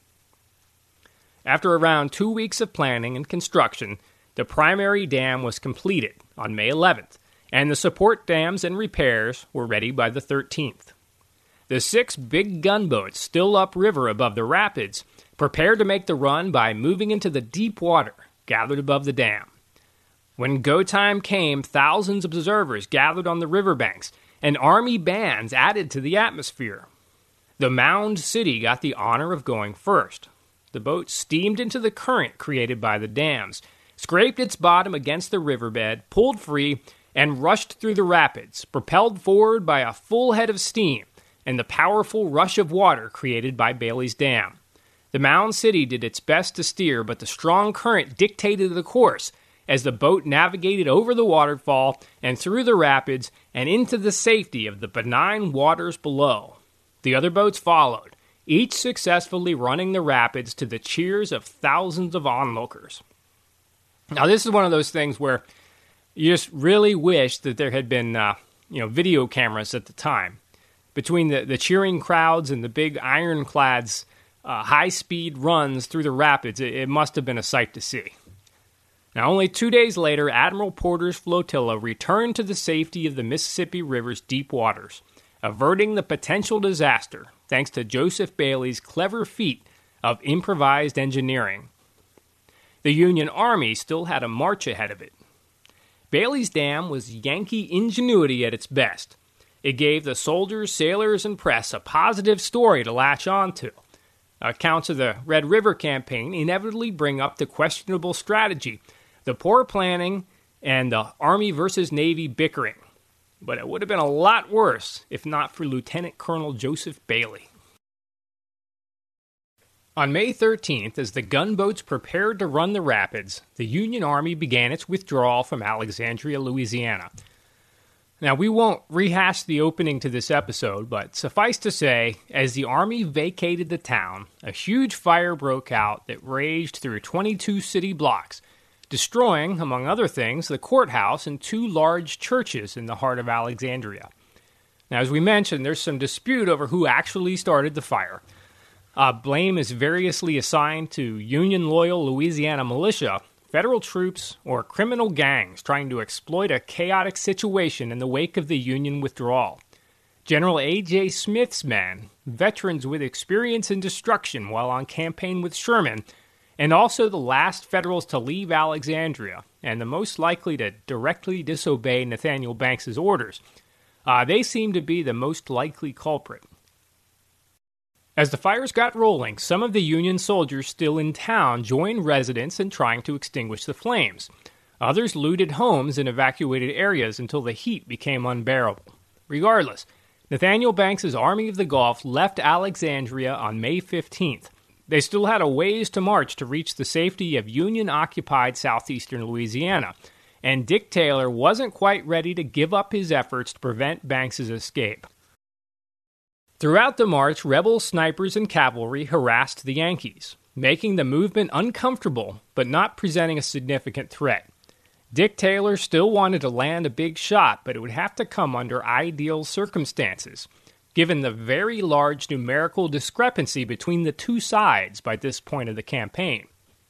After around 2 weeks of planning and construction, the primary dam was completed on May 11th, and the support dams and repairs were ready by the 13th. The 6 big gunboats still upriver above the rapids prepared to make the run by moving into the deep water gathered above the dam. When go time came, thousands of observers gathered on the riverbanks, and army bands added to the atmosphere. The Mound City got the honor of going first. The boat steamed into the current created by the dams, scraped its bottom against the riverbed, pulled free, and rushed through the rapids, propelled forward by a full head of steam and the powerful rush of water created by Bailey's Dam. The Mound City did its best to steer, but the strong current dictated the course as the boat navigated over the waterfall and through the rapids and into the safety of the benign waters below. The other boats followed, each successfully running the rapids to the cheers of thousands of onlookers. Now, this is one of those things where you just really wish that there had been, video cameras at the time. Between the cheering crowds and the big ironclads' high-speed runs through the rapids, it must have been a sight to see. Now, only 2 days later, Admiral Porter's flotilla returned to the safety of the Mississippi River's deep waters, averting the potential disaster thanks to Joseph Bailey's clever feat of improvised engineering. The Union Army still had a march ahead of it. Bailey's Dam was Yankee ingenuity at its best. It gave the soldiers, sailors, and press a positive story to latch onto. Accounts of the Red River Campaign inevitably bring up the questionable strategy, the poor planning, and the Army versus Navy bickering. But it would have been a lot worse if not for Lieutenant Colonel Joseph Bailey. On May 13th, as the gunboats prepared to run the rapids, the Union Army began its withdrawal from Alexandria, Louisiana. Now, we won't rehash the opening to this episode, but suffice to say, as the Army vacated the town, a huge fire broke out that raged through 22 city blocks, destroying, among other things, the courthouse and 2 large churches in the heart of Alexandria. Now, as we mentioned, there's some dispute over who actually started the fire. Blame is variously assigned to Union-loyal Louisiana militia, federal troops, or criminal gangs trying to exploit a chaotic situation in the wake of the Union withdrawal. General A.J. Smith's men, veterans with experience in destruction while on campaign with Sherman, and also the last Federals to leave Alexandria, and the most likely to directly disobey Nathaniel Banks's orders, they seem to be the most likely culprit. As the fires got rolling, some of the Union soldiers still in town joined residents in trying to extinguish the flames. Others looted homes and evacuated areas until the heat became unbearable. Regardless, Nathaniel Banks's Army of the Gulf left Alexandria on May 15th. They still had a ways to march to reach the safety of Union-occupied southeastern Louisiana, and Dick Taylor wasn't quite ready to give up his efforts to prevent Banks's escape. Throughout the march, rebel snipers and cavalry harassed the Yankees, making the movement uncomfortable but not presenting a significant threat. Dick Taylor still wanted to land a big shot, but it would have to come under ideal circumstances, given the very large numerical discrepancy between the two sides by this point of the campaign.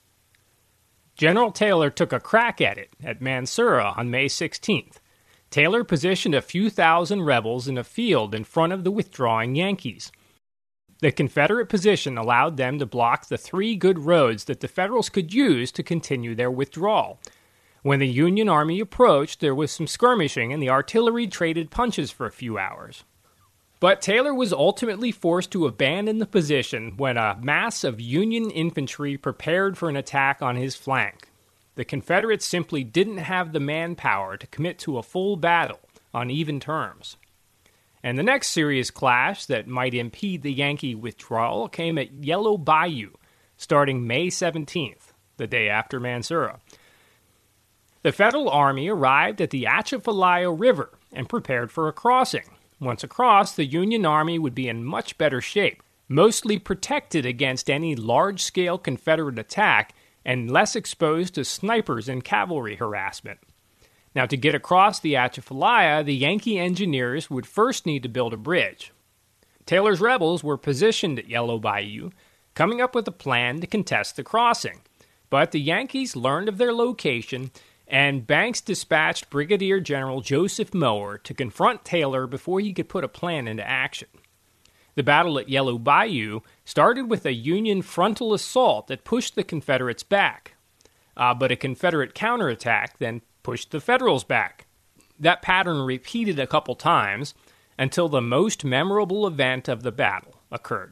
General Taylor took a crack at it at Mansura on May 16th. Taylor positioned a few thousand rebels in a field in front of the withdrawing Yankees. The Confederate position allowed them to block the 3 good roads that the Federals could use to continue their withdrawal. When the Union Army approached, there was some skirmishing and the artillery traded punches for a few hours. But Taylor was ultimately forced to abandon the position when a mass of Union infantry prepared for an attack on his flank. The Confederates simply didn't have the manpower to commit to a full battle on even terms. And the next serious clash that might impede the Yankee withdrawal came at Yellow Bayou, starting May 17th, the day after Mansura. The Federal Army arrived at the Atchafalaya River and prepared for a crossing. Once across, the Union Army would be in much better shape, mostly protected against any large-scale Confederate attack and less exposed to snipers and cavalry harassment. Now, to get across the Atchafalaya, the Yankee engineers would first need to build a bridge. Taylor's rebels were positioned at Yellow Bayou, coming up with a plan to contest the crossing. But the Yankees learned of their location, and Banks dispatched Brigadier General Joseph Mower to confront Taylor before he could put a plan into action. The battle at Yellow Bayou started with a Union frontal assault that pushed the Confederates back, but a Confederate counterattack then pushed the Federals back. That pattern repeated a couple times until the most memorable event of the battle occurred.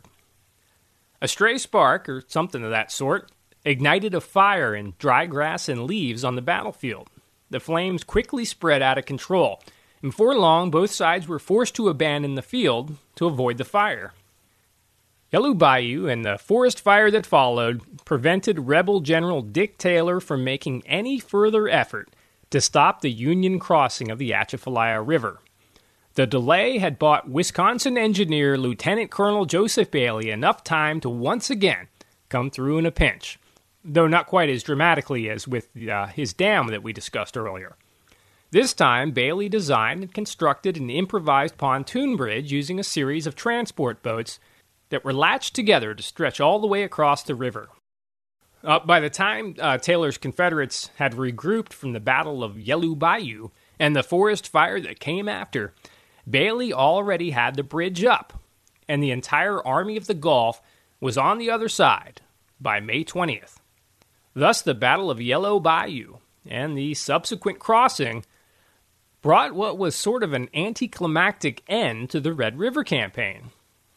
A stray spark, or something of that sort, ignited a fire in dry grass and leaves on the battlefield. The flames quickly spread out of control, and before long both sides were forced to abandon the field to avoid the fire. Yellow Bayou and the forest fire that followed prevented Rebel General Dick Taylor from making any further effort to stop the Union crossing of the Atchafalaya River. The delay had bought Wisconsin engineer Lieutenant Colonel Joseph Bailey enough time to once again come through in a pinch, though not quite as dramatically as with his dam that we discussed earlier. This time, Bailey designed and constructed an improvised pontoon bridge using a series of transport boats that were latched together to stretch all the way across the river. By the time Taylor's Confederates had regrouped from the Battle of Yellow Bayou and the forest fire that came after, Bailey already had the bridge up, and the entire Army of the Gulf was on the other side by May 20th. Thus, the Battle of Yellow Bayou and the subsequent crossing brought what was sort of an anticlimactic end to the Red River Campaign.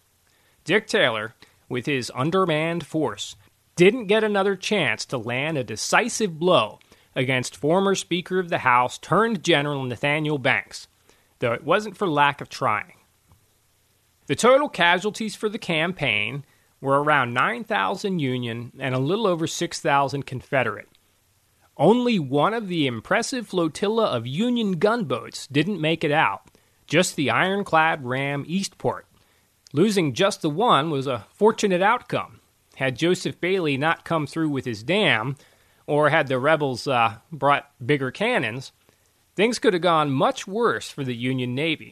Dick Taylor, with his undermanned force, didn't get another chance to land a decisive blow against former Speaker of the House turned General Nathaniel Banks, though it wasn't for lack of trying. The total casualties for the campaign were around 9,000 Union and a little over 6,000 Confederate. Only one of the impressive flotilla of Union gunboats didn't make it out, just the ironclad ram Eastport. Losing just the one was a fortunate outcome. Had Joseph Bailey not come through with his dam, or had the rebels brought bigger cannons, things could have gone much worse for the Union Navy.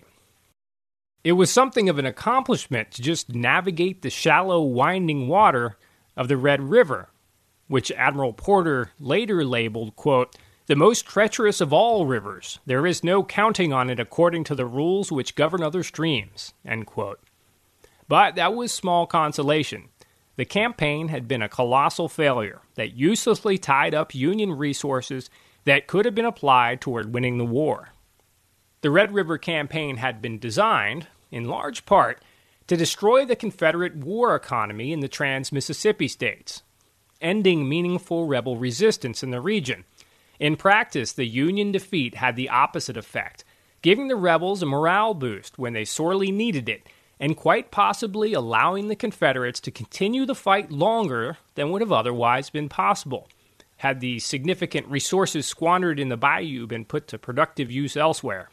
It was something of an accomplishment to just navigate the shallow, winding water of the Red River, which Admiral Porter later labeled, quote, "the most treacherous of all rivers. There is no counting on it according to the rules which govern other streams," end quote. But that was small consolation. The campaign had been a colossal failure that uselessly tied up Union resources that could have been applied toward winning the war. The Red River Campaign had been designed, in large part, to destroy the Confederate war economy in the trans-Mississippi states, ending meaningful rebel resistance in the region. In practice, the Union defeat had the opposite effect, giving the rebels a morale boost when they sorely needed it, and quite possibly allowing the Confederates to continue the fight longer than would have otherwise been possible, had the significant resources squandered in the bayou been put to productive use elsewhere.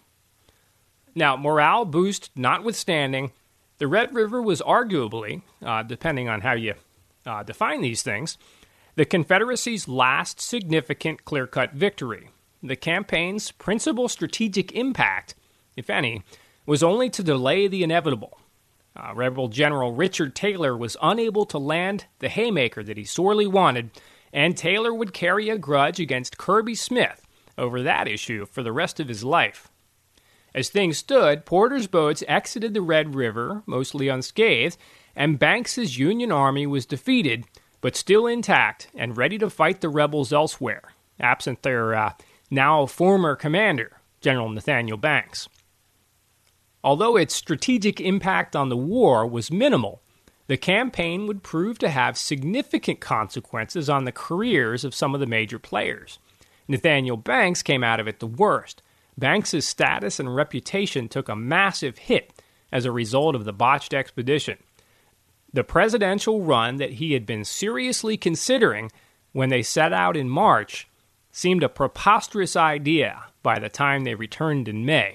Now, morale boost notwithstanding, the Red River was arguably, depending on how you define these things, the Confederacy's last significant clear-cut victory. The campaign's principal strategic impact, if any, was only to delay the inevitable. Rebel General Richard Taylor was unable to land the haymaker that he sorely wanted, and Taylor would carry a grudge against Kirby Smith over that issue for the rest of his life. As things stood, Porter's boats exited the Red River, mostly unscathed, and Banks's Union army was defeated, but still intact and ready to fight the rebels elsewhere, absent their now former commander, General Nathaniel Banks. Although its strategic impact on the war was minimal, the campaign would prove to have significant consequences on the careers of some of the major players. Nathaniel Banks came out of it the worst. Banks's status and reputation took a massive hit as a result of the botched expedition. The presidential run that he had been seriously considering when they set out in March seemed a preposterous idea by the time they returned in May.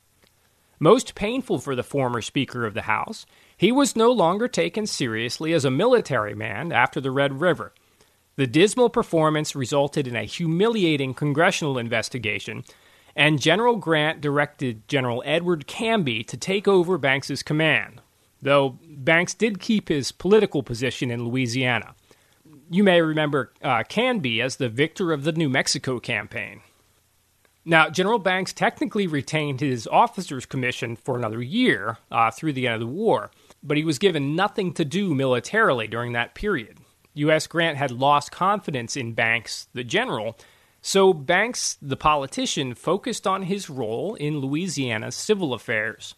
Most painful for the former Speaker of the House, he was no longer taken seriously as a military man after the Red River. The dismal performance resulted in a humiliating congressional investigation, and General Grant directed General Edward Canby to take over Banks's command, though Banks did keep his political position in Louisiana. You may remember Canby as the victor of the New Mexico campaign. Now, General Banks technically retained his officer's commission for another year through the end of the war, but he was given nothing to do militarily during that period. U.S. Grant had lost confidence in Banks, the general, so Banks, the politician, focused on his role in Louisiana's civil affairs.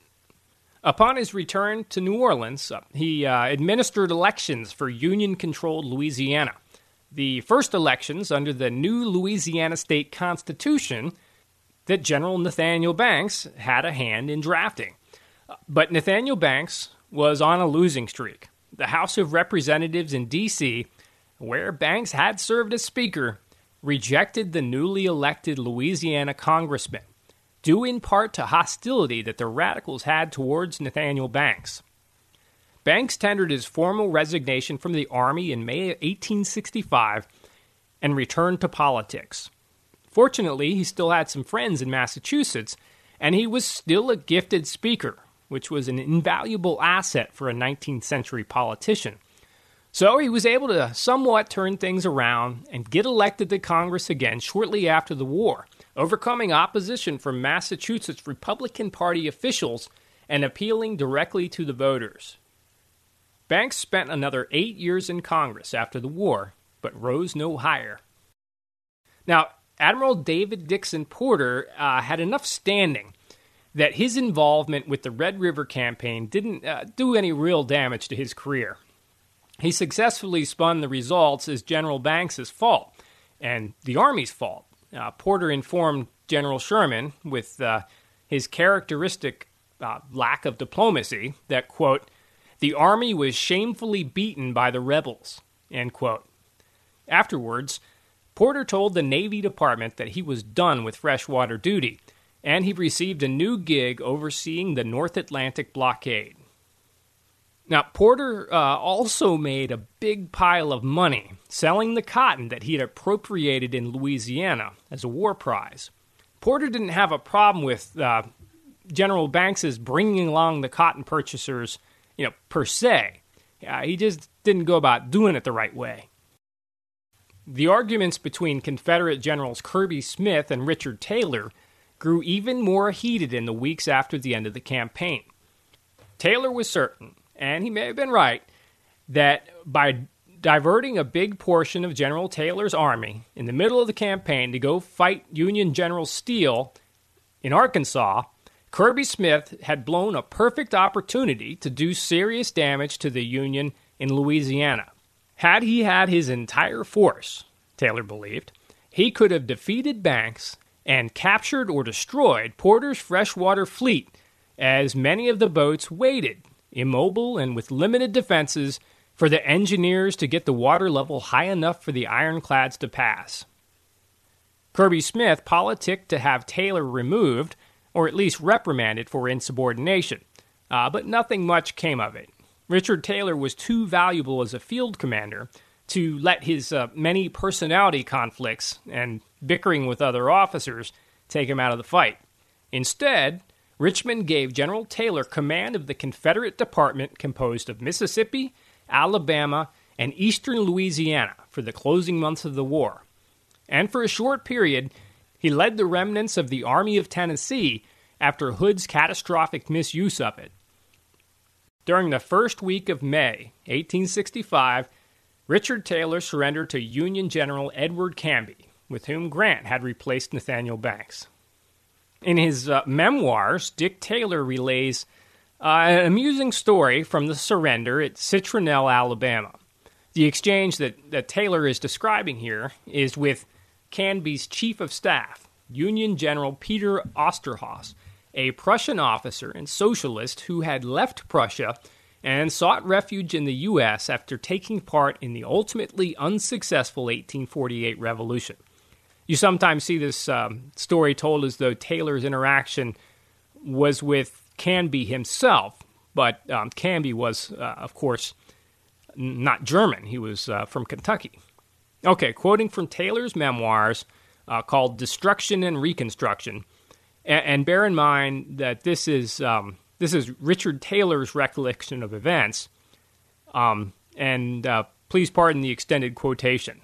Upon his return to New Orleans, he administered elections for Union-controlled Louisiana, the first elections under the new Louisiana State Constitution that General Nathaniel Banks had a hand in drafting. But Nathaniel Banks was on a losing streak. The House of Representatives in D.C., where Banks had served as Speaker, rejected the newly elected Louisiana congressman, due in part to hostility that the radicals had towards Nathaniel Banks. Banks tendered his formal resignation from the Army in May 1865 and returned to politics. Fortunately, he still had some friends in Massachusetts, and he was still a gifted speaker, which was an invaluable asset for a 19th century politician. So he was able to somewhat turn things around and get elected to Congress again shortly after the war, overcoming opposition from Massachusetts Republican Party officials and appealing directly to the voters. Banks spent another 8 years in Congress after the war, but rose no higher. Now, Admiral David Dixon Porter had enough standing that his involvement with the Red River Campaign didn't do any real damage to his career. He successfully spun the results as General Banks's fault and the Army's fault. Porter informed General Sherman, with his characteristic lack of diplomacy, that, quote, the Army was shamefully beaten by the rebels, end quote. Afterwards, Porter told the Navy Department that he was done with freshwater duty, and he received a new gig overseeing the North Atlantic blockade. Now, Porter also made a big pile of money selling the cotton that he had appropriated in Louisiana as a war prize. Porter didn't have a problem with General Banks's bringing along the cotton purchasers, per se. He just didn't go about doing it the right way. The arguments between Confederate Generals Kirby Smith and Richard Taylor grew even more heated in the weeks after the end of the campaign. Taylor was certain, and he may have been right, that by diverting a big portion of General Taylor's army in the middle of the campaign to go fight Union General Steele in Arkansas, Kirby Smith had blown a perfect opportunity to do serious damage to the Union in Louisiana. Had he had his entire force, Taylor believed, he could have defeated Banks and captured or destroyed Porter's freshwater fleet, as many of the boats waited, immobile and with limited defenses, for the engineers to get the water level high enough for the ironclads to pass. Kirby Smith politicked to have Taylor removed, or at least reprimanded for insubordination, but nothing much came of it. Richard Taylor was too valuable as a field commander to let his many personality conflicts and bickering with other officers take him out of the fight. Instead, Richmond gave General Taylor command of the Confederate department composed of Mississippi, Alabama, and eastern Louisiana for the closing months of the war. And for a short period, he led the remnants of the Army of Tennessee after Hood's catastrophic misuse of it. During the first week of May, 1865, Richard Taylor surrendered to Union General Edward Canby, with whom Grant had replaced Nathaniel Banks. In his memoirs, Dick Taylor relays an amusing story from the surrender at Citronelle, Alabama. The exchange that Taylor is describing here is with Canby's chief of staff, Union General Peter Osterhaus, a Prussian officer and socialist who had left Prussia and sought refuge in the U.S. after taking part in the ultimately unsuccessful 1848 revolution. You sometimes see this story told as though Taylor's interaction was with Canby himself, but Canby was, of course, not German. He was from Kentucky. Okay, quoting from Taylor's memoirs called Destruction and Reconstruction, and bear in mind that this is Richard Taylor's recollection of events, and please pardon the extended quotation.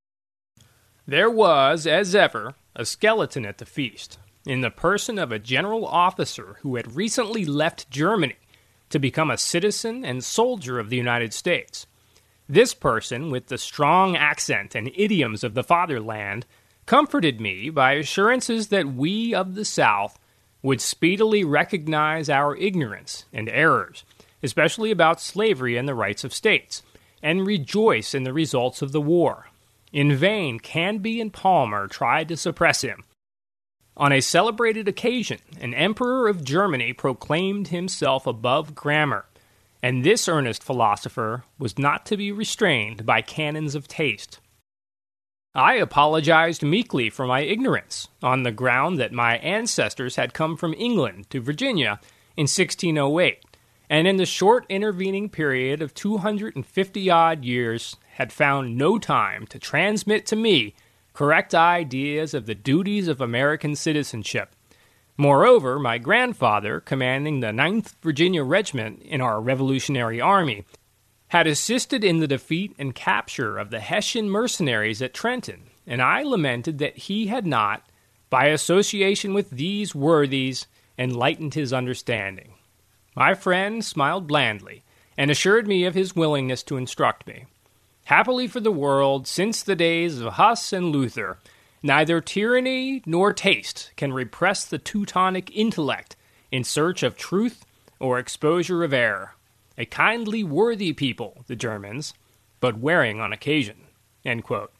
There was, as ever, a skeleton at the feast, in the person of a general officer who had recently left Germany, to become a citizen and soldier of the United States. This person, with the strong accent and idioms of the fatherland, comforted me by assurances that we of the South would speedily recognize our ignorance and errors, especially about slavery and the rights of states, and rejoice in the results of the war. In vain, Canby and Palmer tried to suppress him. On a celebrated occasion, an emperor of Germany proclaimed himself above grammar, and this earnest philosopher was not to be restrained by canons of taste. I apologized meekly for my ignorance, on the ground that my ancestors had come from England to Virginia in 1608, and in the short intervening period of 250-odd years had found no time to transmit to me correct ideas of the duties of American citizenship. Moreover, my grandfather, commanding the 9th Virginia Regiment in our Revolutionary Army, had assisted in the defeat and capture of the Hessian mercenaries at Trenton, and I lamented that he had not, by association with these worthies, enlightened his understanding. My friend smiled blandly, and assured me of his willingness to instruct me. Happily for the world, since the days of Huss and Luther, neither tyranny nor taste can repress the Teutonic intellect in search of truth or exposure of error. A kindly, worthy people, the Germans, but wearing on occasion." End quote.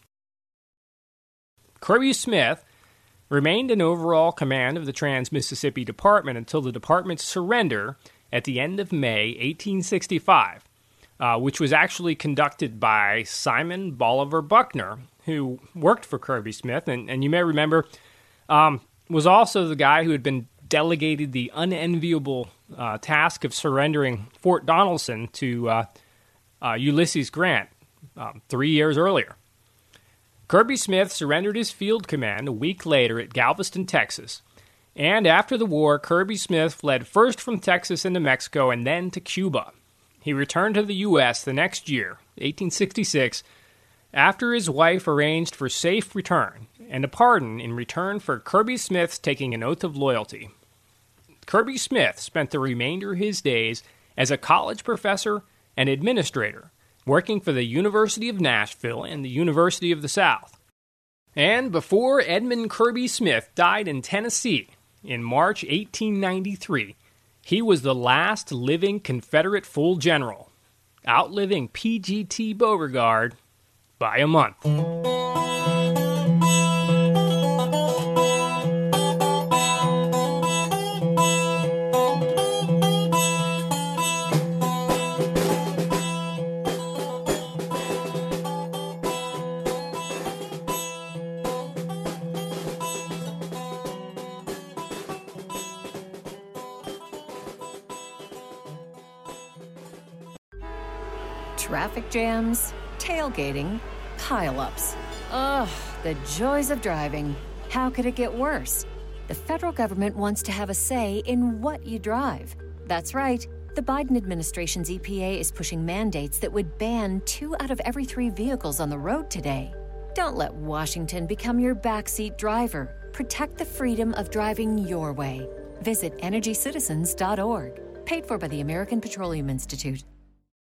Kirby Smith remained in overall command of the Trans-Mississippi Department until the department's surrender at the end of May 1865, which was actually conducted by Simon Bolivar Buckner, who worked for Kirby Smith, and you may remember, was also the guy who had been delegated the unenviable task of surrendering Fort Donelson to Ulysses Grant 3 years earlier. Kirby Smith surrendered his field command a week later at Galveston, Texas, and after the war, Kirby Smith fled first from Texas into Mexico and then to Cuba. He returned to the U.S. the next year, 1866, after his wife arranged for safe return and a pardon in return for Kirby Smith's taking an oath of loyalty. Kirby Smith spent the remainder of his days as a college professor and administrator, working for the University of Nashville and the University of the South. And before Edmund Kirby Smith died in Tennessee in March 1893, he was the last living Confederate full general, outliving P.G.T. Beauregard by a month. Traffic jams, tailgating, pile-ups. Ugh, the joys of driving. How could it get worse? The federal government wants to have a say in what you drive. That's right. The Biden administration's EPA is pushing mandates that would ban 2 out of every 3 vehicles on the road today. Don't let Washington become your backseat driver. Protect the freedom of driving your way. Visit EnergyCitizens.org. Paid for by the American Petroleum Institute.